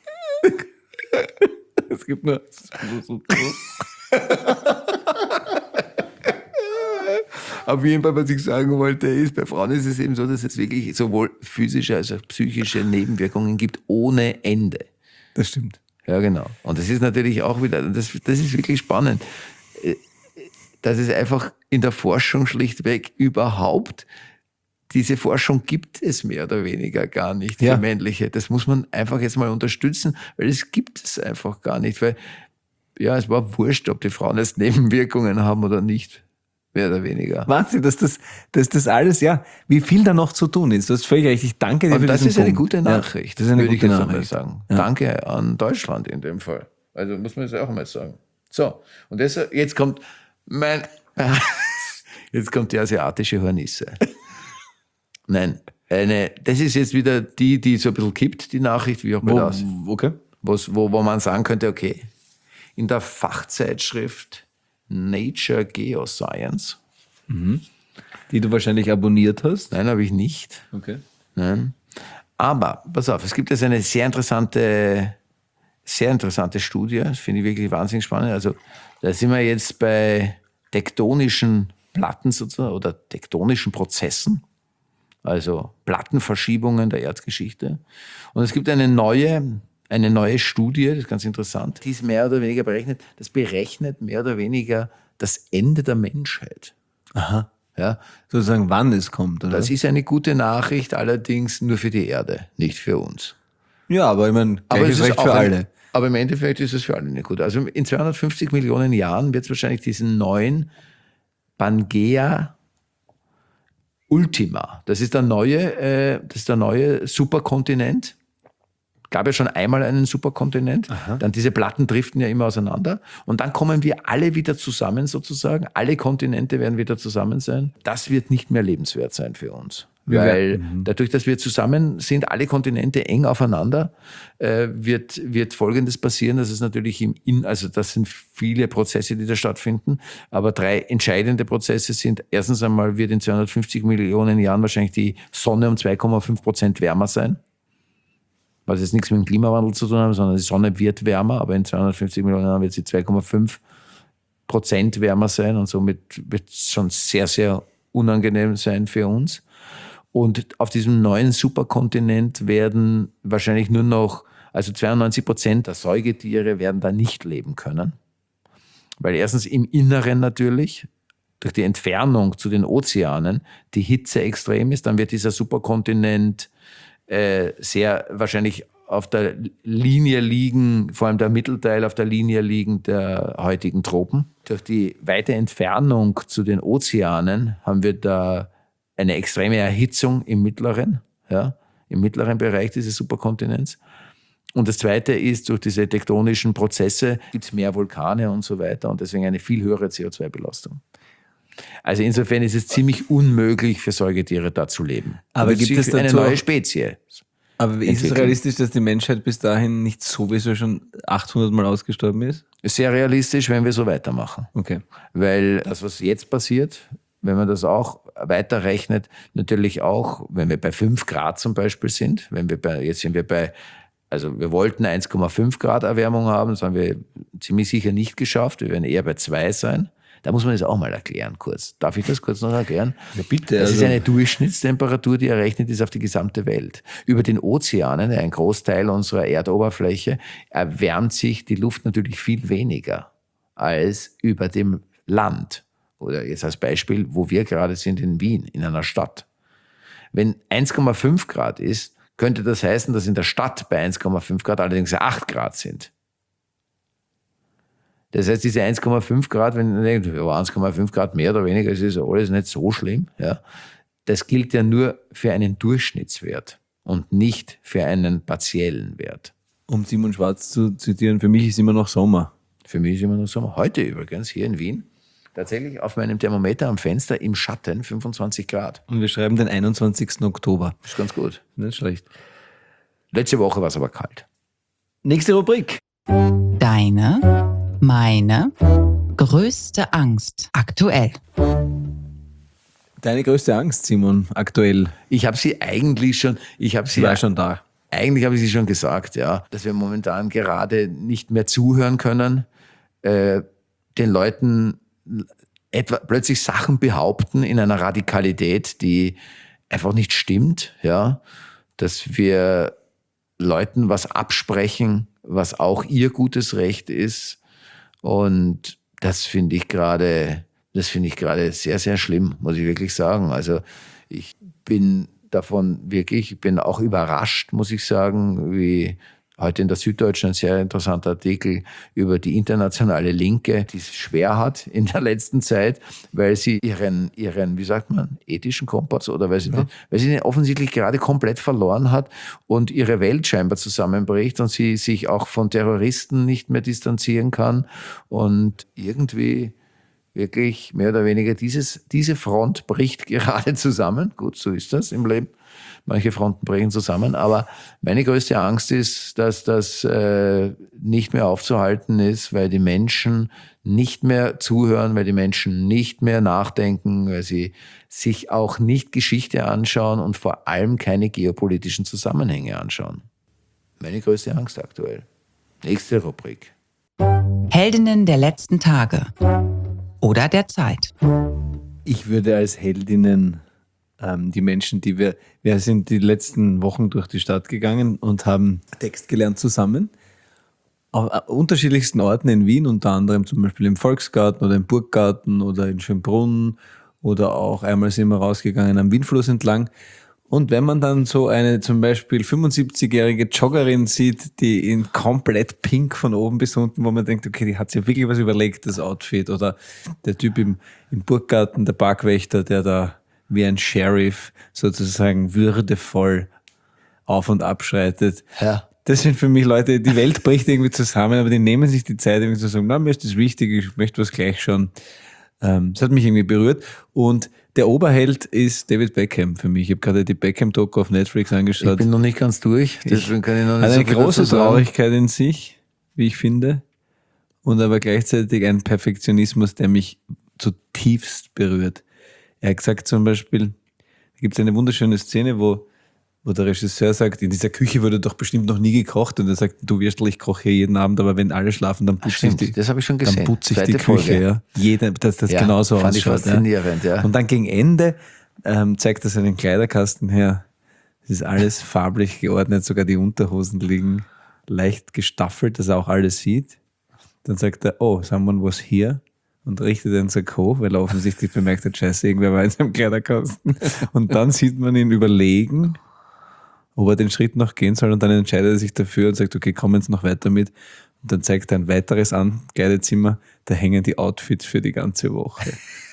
Es gibt nur Sterilisation. Auf jeden Fall, was ich sagen wollte, ist, bei Frauen ist es eben so, dass es wirklich sowohl physische als auch psychische Nebenwirkungen gibt ohne Ende. Das stimmt. Ja, genau. Und das ist natürlich auch wieder, das ist wirklich spannend, dass es einfach in der Forschung schlichtweg überhaupt, diese Forschung gibt es mehr oder weniger gar nicht für männliche. Das muss man einfach jetzt mal unterstützen, weil es gibt es einfach gar nicht, weil ja, es war wurscht, ob die Frauen jetzt Nebenwirkungen haben oder nicht. Mehr oder weniger. Wahnsinn, dass das alles, wie viel da noch zu tun ist. Du hast völlig recht. Ich danke dir Aber für das diesen ist eine Punkt. gute Nachricht, das ist eine würde gute ich jetzt einmal Nachricht. sagen. Ja. Danke an Deutschland in dem Fall. Also muss man jetzt auch mal sagen. So, und jetzt kommt jetzt kommt die asiatische Hornisse. Nein, das ist jetzt wieder die so ein bisschen kippt, die Nachricht, wie auch bei das. Okay. Wo man sagen könnte, okay, in der Fachzeitschrift Nature Geoscience. Die du wahrscheinlich abonniert hast. Nein, habe ich nicht. Okay. Nein. Aber, pass auf, es gibt jetzt eine sehr interessante Studie, das finde ich wirklich wahnsinnig spannend. Also da sind wir jetzt bei tektonischen Platten sozusagen oder tektonischen Prozessen, also Plattenverschiebungen der Erdgeschichte. Und es gibt eine neue Studie, das ist ganz interessant, die ist mehr oder weniger berechnet, das berechnet mehr oder weniger das Ende der Menschheit. Aha. Ja, Sozusagen, wann es kommt, oder? das ist eine gute Nachricht, allerdings nur für die Erde, nicht für uns. Ja, aber ich meine, gleiches Recht für alle. Aber im Endeffekt ist es für alle nicht gut. Also in 250 Millionen Jahren wird es wahrscheinlich diesen neuen Pangea Ultima. Das ist der neue Superkontinent. Gab ja schon einmal einen Superkontinent. Dann diese Platten driften ja immer auseinander. Und dann kommen wir alle wieder zusammen sozusagen. Alle Kontinente werden wieder zusammen sein. Das wird nicht mehr lebenswert sein für uns. Weil dadurch, dass wir zusammen sind, alle Kontinente eng aufeinander, wird Folgendes passieren. Das ist natürlich also das sind viele Prozesse, die da stattfinden. Aber 3 entscheidende Prozesse sind, erstens einmal wird in 250 Millionen Jahren wahrscheinlich die Sonne um 2,5% wärmer sein. Was jetzt nichts mit dem Klimawandel zu tun hat, sondern die Sonne wird wärmer, aber in 250 Millionen Jahren wird sie 2,5% wärmer sein und somit wird es schon sehr, sehr unangenehm sein für uns. Und auf diesem neuen Superkontinent werden wahrscheinlich nur noch, also 92% der Säugetiere werden da nicht leben können. Weil erstens im Inneren natürlich, durch die Entfernung zu den Ozeanen, die Hitze extrem ist, dann wird dieser Superkontinent sehr wahrscheinlich auf der Linie liegen, vor allem der Mittelteil auf der Linie liegen der heutigen Tropen. Durch die weite Entfernung zu den Ozeanen haben wir da eine extreme Erhitzung im mittleren Bereich dieses Superkontinents. Und das Zweite ist, durch diese tektonischen Prozesse gibt es mehr Vulkane und so weiter und deswegen eine viel höhere CO2-Belastung. Also insofern ist es ziemlich unmöglich für Säugetiere da zu leben. Aber gibt es eine dazu neue Spezies? Aber ist es realistisch, dass die Menschheit bis dahin nicht sowieso schon 800 Mal ausgestorben ist? Sehr realistisch, wenn wir so weitermachen. Okay. Weil das, was jetzt passiert, wenn man das auch weiterrechnet, natürlich auch, wenn wir bei 5 Grad zum Beispiel sind, also wir wollten 1,5 Grad Erwärmung haben, das haben wir ziemlich sicher nicht geschafft, wir werden eher bei 2 sein. Da muss man das auch mal erklären kurz. Darf ich das kurz noch erklären? Ja, bitte. Das ist eine Durchschnittstemperatur, die errechnet ist auf die gesamte Welt. Über den Ozeanen, ein Großteil unserer Erdoberfläche, erwärmt sich die Luft natürlich viel weniger als über dem Land. Oder jetzt als Beispiel, wo wir gerade sind in Wien, in einer Stadt. Wenn 1,5 Grad ist, könnte das heißen, dass in der Stadt bei 1,5 Grad allerdings 8 Grad sind. Das heißt, diese 1,5 Grad, wenn man denkt, 1,5 Grad mehr oder weniger, ist alles nicht so schlimm. Ja. das gilt ja nur für einen Durchschnittswert und nicht für einen partiellen Wert. Um Simon Schwarz zu zitieren, für mich ist immer noch Sommer. Für mich ist immer noch Sommer. Heute übrigens hier in Wien, tatsächlich auf meinem Thermometer am Fenster im Schatten 25 Grad. Und wir schreiben den 21. Oktober. Das ist ganz gut. Nicht schlecht. Letzte Woche war es aber kalt. Nächste Rubrik. Deine, meine größte Angst aktuell. Deine größte Angst, Simon, aktuell. Ich habe sie eigentlich schon, War schon da. Eigentlich habe ich sie schon gesagt, ja, dass wir momentan gerade nicht mehr zuhören können, den Leuten plötzlich Sachen behaupten in einer Radikalität, die einfach nicht stimmt, ja, dass wir Leuten was absprechen, was auch ihr gutes Recht ist, und das finde ich gerade sehr, sehr schlimm, muss ich wirklich sagen. Also ich bin auch überrascht, muss ich sagen, wie heute in der Süddeutschen ein sehr interessanter Artikel über die internationale Linke, die es schwer hat in der letzten Zeit, weil sie ihren wie sagt man, ethischen Kompass oder weil sie den offensichtlich gerade komplett verloren hat und ihre Welt scheinbar zusammenbricht und sie sich auch von Terroristen nicht mehr distanzieren kann und irgendwie wirklich mehr oder weniger diese Front bricht gerade zusammen. Gut, so ist das im Leben. Manche Fronten brechen zusammen. Aber meine größte Angst ist, dass das nicht mehr aufzuhalten ist, weil die Menschen nicht mehr zuhören, weil die Menschen nicht mehr nachdenken, weil sie sich auch nicht Geschichte anschauen und vor allem keine geopolitischen Zusammenhänge anschauen. Meine größte Angst aktuell. Nächste Rubrik. Heldinnen der letzten Tage oder der Zeit. Ich würde als Heldinnen die Menschen, wir sind die letzten Wochen durch die Stadt gegangen und haben Text gelernt zusammen. Auf unterschiedlichsten Orten in Wien, unter anderem zum Beispiel im Volksgarten oder im Burggarten oder in Schönbrunn oder auch einmal sind wir rausgegangen am Wienfluss entlang. Und wenn man dann so eine zum Beispiel 75-jährige Joggerin sieht, die in komplett pink von oben bis unten, wo man denkt, okay, die hat sich wirklich was überlegt, das Outfit. Oder der Typ im Burggarten, der Parkwächter, der da wie ein Sheriff sozusagen würdevoll auf und abschreitet. Ja. Das sind für mich Leute, die Welt bricht irgendwie zusammen, aber die nehmen sich die Zeit, irgendwie zu sagen, na, mir ist das wichtig, ich möchte was gleich schauen. Das hat mich irgendwie berührt. Und der Oberheld ist David Beckham für mich. Ich habe gerade die Beckham-Doku auf Netflix angeschaut. Ich bin noch nicht ganz durch, deswegen kann ich noch nicht Eine so viel große dazu sagen. Traurigkeit in sich, wie ich finde. Und aber gleichzeitig ein Perfektionismus, der mich zutiefst berührt. Er hat gesagt zum Beispiel, da gibt es eine wunderschöne Szene, wo der Regisseur sagt, in dieser Küche wurde doch bestimmt noch nie gekocht. Und er sagt, du Würstel, ich koche hier jeden Abend, aber wenn alle schlafen, dann putze ich das habe ich schon gesehen. Dann putze ich Zweite die Küche. Folge. Ja. Das Ja, genauso fand ich ausschaut. faszinierend, ja. Und dann gegen Ende zeigt er seinen Kleiderkasten her. Es ist alles farblich geordnet, sogar die Unterhosen liegen leicht gestaffelt, dass er auch alles sieht. Dann sagt er, oh, someone was here. Und richtet den Sack hoch, weil er offensichtlich bemerkt hat, scheiße, irgendwer war in seinem Kleiderkasten. Und dann sieht man ihn überlegen, ob er den Schritt noch gehen soll, und dann entscheidet er sich dafür und sagt, okay, kommen Sie noch weiter mit. Und dann zeigt er ein weiteres Ankleidezimmer, da hängen die Outfits für die ganze Woche.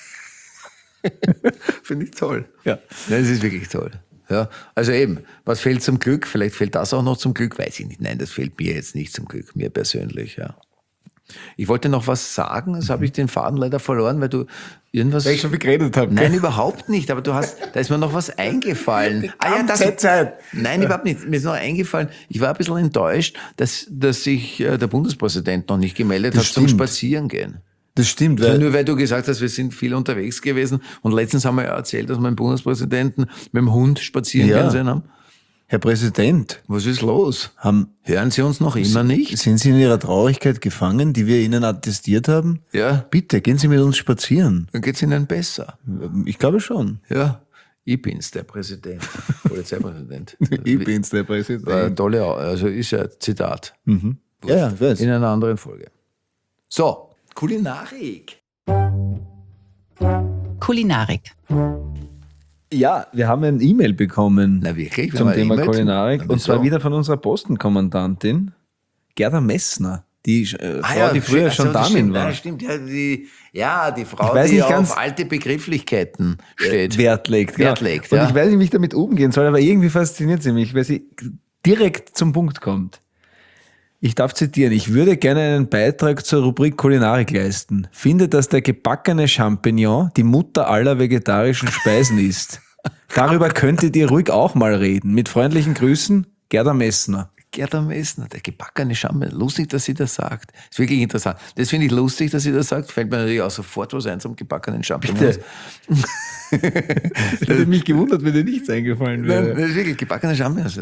Finde ich toll. Ja. Nein, das ist wirklich toll. Ja, also eben, was fehlt zum Glück? Vielleicht fehlt das auch noch zum Glück, weiß ich nicht. Nein, das fehlt mir jetzt nicht zum Glück, mir persönlich, ja. Ich wollte noch was sagen, jetzt habe ich den Faden leider verloren, weil du irgendwas... Weil ich schon viel geredet habe. Nein, überhaupt nicht, aber da ist mir noch was eingefallen. Zeit. Nein, überhaupt nicht. Mir ist noch eingefallen, ich war ein bisschen enttäuscht, dass sich der Bundespräsident noch nicht gemeldet hat zum Spazierengehen. Das stimmt. Ja, nur weil du gesagt hast, wir sind viel unterwegs gewesen, und letztens haben wir ja erzählt, dass wir einen Präsidenten mit dem Hund spazieren Ja. gesehen haben. Herr Präsident, Was ist los? Hören Sie uns noch immer nicht? sind Sie in Ihrer Traurigkeit gefangen, die wir Ihnen attestiert haben? Ja, Bitte, gehen Sie mit uns spazieren. dann geht's Ihnen besser. Ich glaube schon. Ja, ich bin's, der Präsident, Polizeipräsident. bin's, der Präsident. War eine tolle, also ist ja Zitat. Ja, ich weiß. In einer anderen Folge. So, Kulinarik. Kulinarik. Ja, wir haben ein E-Mail bekommen Na wirklich? zum Wenn wir Thema E-Mail- Kulinarik. Na, Und zwar wieso? wieder von unserer Postenkommandantin, Gerda Messner. Die Frau, die früher schon Damen war. Ja, stimmt. Die Frau, Ich weiß die nicht ganz- auf alte Begrifflichkeiten steht. Wert legt. Wert legt, Und ja. ich weiß nicht, wie ich damit umgehen soll, aber irgendwie fasziniert sie mich, weil sie direkt zum Punkt kommt. Ich darf zitieren, ich würde gerne einen Beitrag zur Rubrik Kulinarik leisten. Finde, dass der gebackene Champignon die Mutter aller vegetarischen Speisen ist. Darüber könntet ihr ruhig auch mal reden. Mit freundlichen Grüßen, Gerda Messner. Gerda Messner, der gebackene Champignon. Lustig, dass sie das sagt. Ist wirklich interessant. Das finde ich lustig, dass sie das sagt. Fällt mir natürlich auch sofort was ein zum gebackenen Champignon. Bitte. Das hätte mich gewundert, wenn dir nichts eingefallen Nein, wäre. das ist wirklich gebackene Champignons.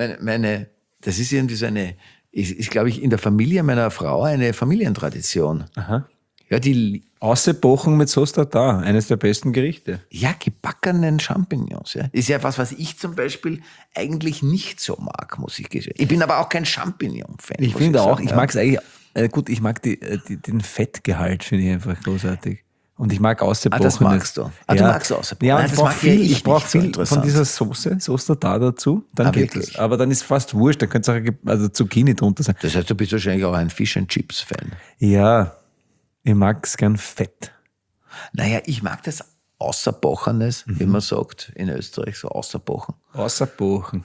Das ist irgendwie so ist, glaube ich, in der Familie meiner Frau eine Familientradition. Aha. Ja, Außebochen mit Sauce Tartar, eines der besten Gerichte. gebackenen Champignons. Ja. Ist ja was ich zum Beispiel eigentlich nicht so mag, muss ich gestehen. Ich bin aber auch kein Champignon-Fan. Ich muss finde auch, sagen, ich ja. mag es eigentlich, gut, ich mag den Fettgehalt, finde ich einfach großartig. Und ich mag Außebochen. das magst du. Du magst Außebochen. Ja, Nein, und das ich mag ja ich brauche nicht so viel interessant. von dieser Sauce Tartar dazu, dann geht wirklich? es. Aber dann ist fast wurscht, dann könnte es auch also Zucchini drunter sein. Das heißt, du bist wahrscheinlich auch ein Fish and Chips-Fan. Ja, ich mag es gern fett. Naja, ich mag das Außerbochenes, wie man sagt in Österreich, so Außerbochen. Außerbochen.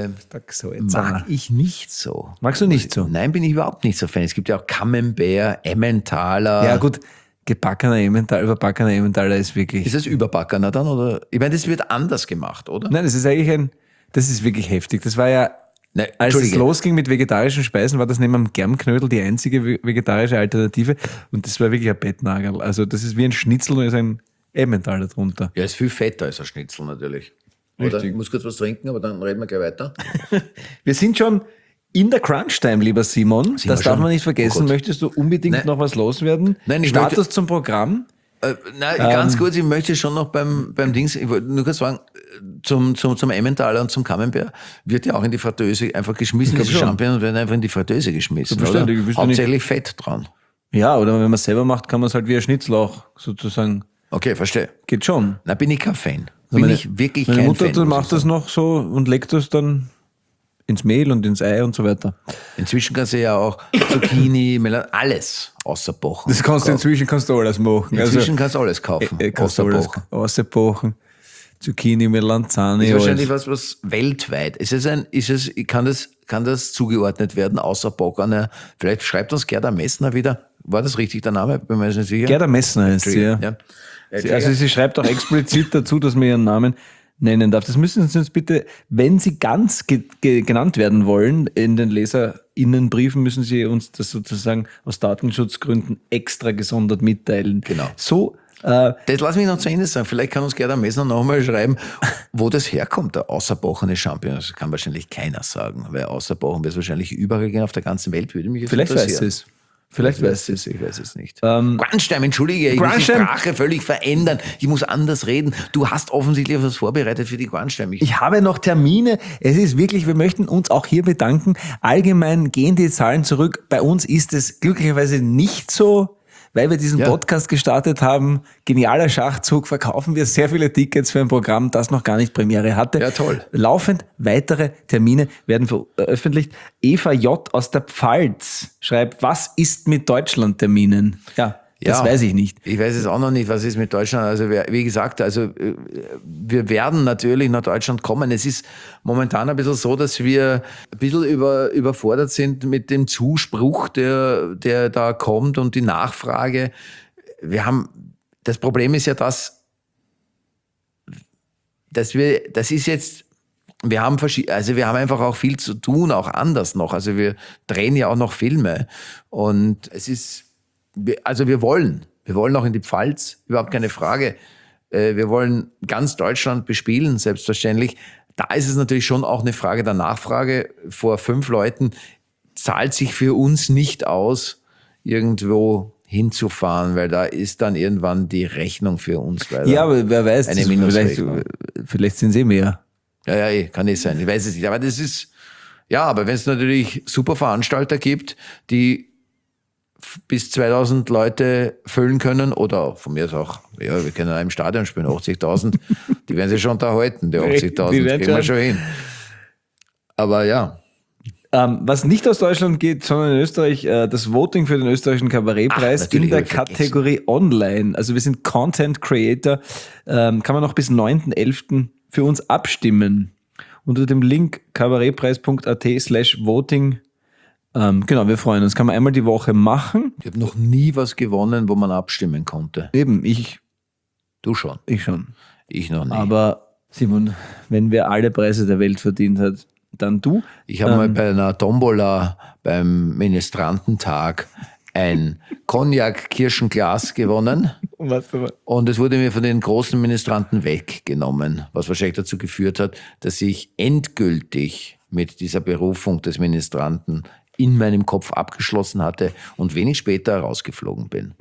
Mag ich nicht so. Magst du nicht so? Nein, bin ich überhaupt nicht so Fan. Es gibt ja auch Camembert, Emmentaler. Ja gut, gebackener Emmentaler, überbackener Emmentaler ist wirklich... Ist das Überbackener dann? Oder? Ich meine, das wird anders gemacht, oder? Nein, das ist eigentlich das ist wirklich heftig. Das war ja, Nein, als es Entschuldige. losging mit vegetarischen Speisen, war das neben dem Germknödel die einzige vegetarische Alternative. Und das war wirklich ein Bettnagel. Also das ist wie ein Schnitzel und ist ein Emmentaler drunter. Ja, ist viel fetter als ein Schnitzel natürlich. Oder? Richtig. Ich muss kurz was trinken, aber dann reden wir gleich weiter. Wir sind schon in der Crunch-Time, lieber Simon. Das wir darf schon? man nicht vergessen. Oh Gott. Möchtest du unbedingt Nein. noch was loswerden? Nein, ich Status möchte- zum Programm? Nein, ganz kurz, ich möchte schon noch beim Dings, ich wollte nur kurz sagen, zum Emmentaler und zum Camembert wird ja auch in die Fritteuse einfach geschmissen. glaub Die schon. Champignons werden einfach in die Fritteuse geschmissen. Selbstverständlich, Oder? du bist ja nicht- Hauptsächlich Fett dran. Ja, oder wenn man es selber macht, kann man es halt wie ein Schnitzel auch sozusagen. Okay, verstehe. Geht schon. Na, bin ich kein Fan. Also Bin meine- ich wirklich Meine kein Mutter Fan. die muss ich macht das sagen. noch so und legt das dann ins Mehl und ins Ei und so weiter. Inzwischen kannst du ja auch Zucchini, alles außer Bochen. inzwischen kannst du alles machen. Inzwischen kannst du alles kaufen, kannst du außer alles Bochen. Außerbochen, Zucchini, Melanzane, Ist wahrscheinlich alles. was weltweit. Kann das zugeordnet werden, außer Bocken? Vielleicht schreibt uns Gerda Messner wieder. War das richtig der Name? Bin mir jetzt nicht sicher. Gerda Messner heißt sie, ja. Ja. Also sie schreibt auch explizit dazu, dass man ihren Namen nennen darf. Das müssen Sie uns bitte, wenn Sie ganz genannt werden wollen, in den LeserInnenbriefen müssen Sie uns das sozusagen aus Datenschutzgründen extra gesondert mitteilen. Genau. So, Das lass mich noch zu Ende sagen. Vielleicht kann uns Gerda Messner nochmal schreiben, wo das herkommt, der außerbochene Champignon. Das kann wahrscheinlich keiner sagen, weil außerbochen wird es wahrscheinlich überall gehen auf der ganzen Welt. Würde mich jetzt vielleicht weiß interessieren. sie es. Vielleicht weiß sie es. Ich weiß es nicht. Grandstein, entschuldige, ich muss die Grandstein. Sprache völlig verändern. Ich muss anders reden. Du hast offensichtlich etwas vorbereitet für die Grandstein. Ich habe noch Termine. Es ist wirklich, wir möchten uns auch hier bedanken. Allgemein gehen die Zahlen zurück. Bei uns ist es glücklicherweise nicht so, weil wir diesen Ja. Podcast gestartet haben. Genialer Schachzug, verkaufen wir sehr viele Tickets für ein Programm, das noch gar nicht Premiere hatte. Ja, toll. Laufend weitere Termine werden veröffentlicht. Eva J. aus der Pfalz schreibt, was ist mit Deutschland-Terminen? Ja, das weiß ich nicht. Ich weiß es auch noch nicht, was ist mit Deutschland. Also wie gesagt, wir werden natürlich nach Deutschland kommen. Es ist momentan ein bisschen so, dass wir ein bisschen überfordert sind mit dem Zuspruch, der da kommt und die Nachfrage. Das Problem ist ja wir haben einfach auch viel zu tun, auch anders noch. Also wir drehen ja auch noch Filme und wir wollen auch in die Pfalz, überhaupt keine Frage. Wir wollen ganz Deutschland bespielen, selbstverständlich. Da ist es natürlich schon auch eine Frage der Nachfrage. Vor 5 Leuten zahlt sich für uns nicht aus, irgendwo hinzufahren, weil da ist dann irgendwann die Rechnung für uns. Ja, aber wer weiß, eine das Minusrechnung. vielleicht sind sie mehr. Ja, kann nicht sein. Ich weiß es nicht. Aber aber wenn es natürlich super Veranstalter gibt, die bis 2000 Leute füllen können oder von mir aus auch, ja, wir können in einem Stadion spielen, 80.000, die werden sich schon unterhalten, die 80.000, Die werden kriegen wir schon- schon hin. Aber ja, Was nicht aus Deutschland geht, sondern in Österreich, das Voting für den österreichischen Kabarettpreis natürlich, in der hab ich vergessen. Kategorie Online. Also wir sind Content Creator. Kann man noch bis 9.11. für uns abstimmen. Unter dem Link kabarettpreis.at/voting. Genau, wir freuen uns. Kann man einmal die Woche machen. Ich habe noch nie was gewonnen, wo man abstimmen konnte. Eben, ich Du schon. schon. Ich noch nie. Aber Simon, wenn wer alle Preise der Welt verdient hat, dann du. Ich habe mal bei einer Tombola beim Ministrantentag ein Cognac-Kirschenglas gewonnen und es wurde mir von den großen Ministranten weggenommen, was wahrscheinlich dazu geführt hat, dass ich endgültig mit dieser Berufung des Ministranten in meinem Kopf abgeschlossen hatte und wenig später rausgeflogen bin.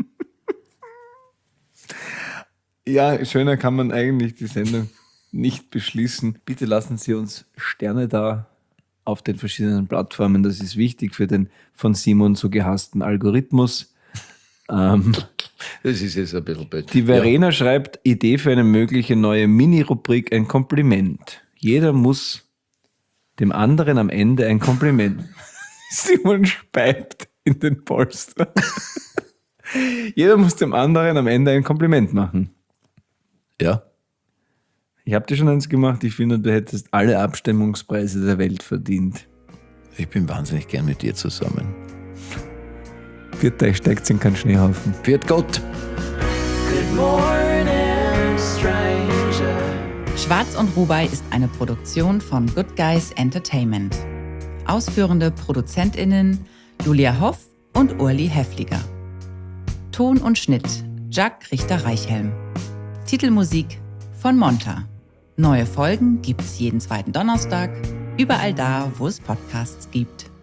Ja, schöner kann man eigentlich die Sendung nicht beschließen. Bitte lassen Sie uns Sterne da auf den verschiedenen Plattformen. Das ist wichtig für den von Simon so gehassten Algorithmus. Das ist jetzt ein bisschen blöd. Die Verena schreibt, Idee für eine mögliche neue Mini-Rubrik, ein Kompliment. Jeder muss dem anderen am Ende ein Kompliment. Simon speibt in den Polster. Jeder muss dem anderen am Ende ein Kompliment machen. Ja. Ich habe dir schon eins gemacht. Ich finde, du hättest alle Abstimmungspreise der Welt verdient. Ich bin wahnsinnig gern mit dir zusammen. Viert euch, steigt in keinen Schneehaufen. Viert Gott! Good morning, stranger. Schwarz und Rubai ist eine Produktion von Good Guys Entertainment. Ausführende ProduzentInnen Julia Hoff und Urli Heffliger. Ton und Schnitt Jack Richter-Reichhelm. Titelmusik von Monta. Neue Folgen gibt's jeden zweiten Donnerstag, überall da, wo es Podcasts gibt.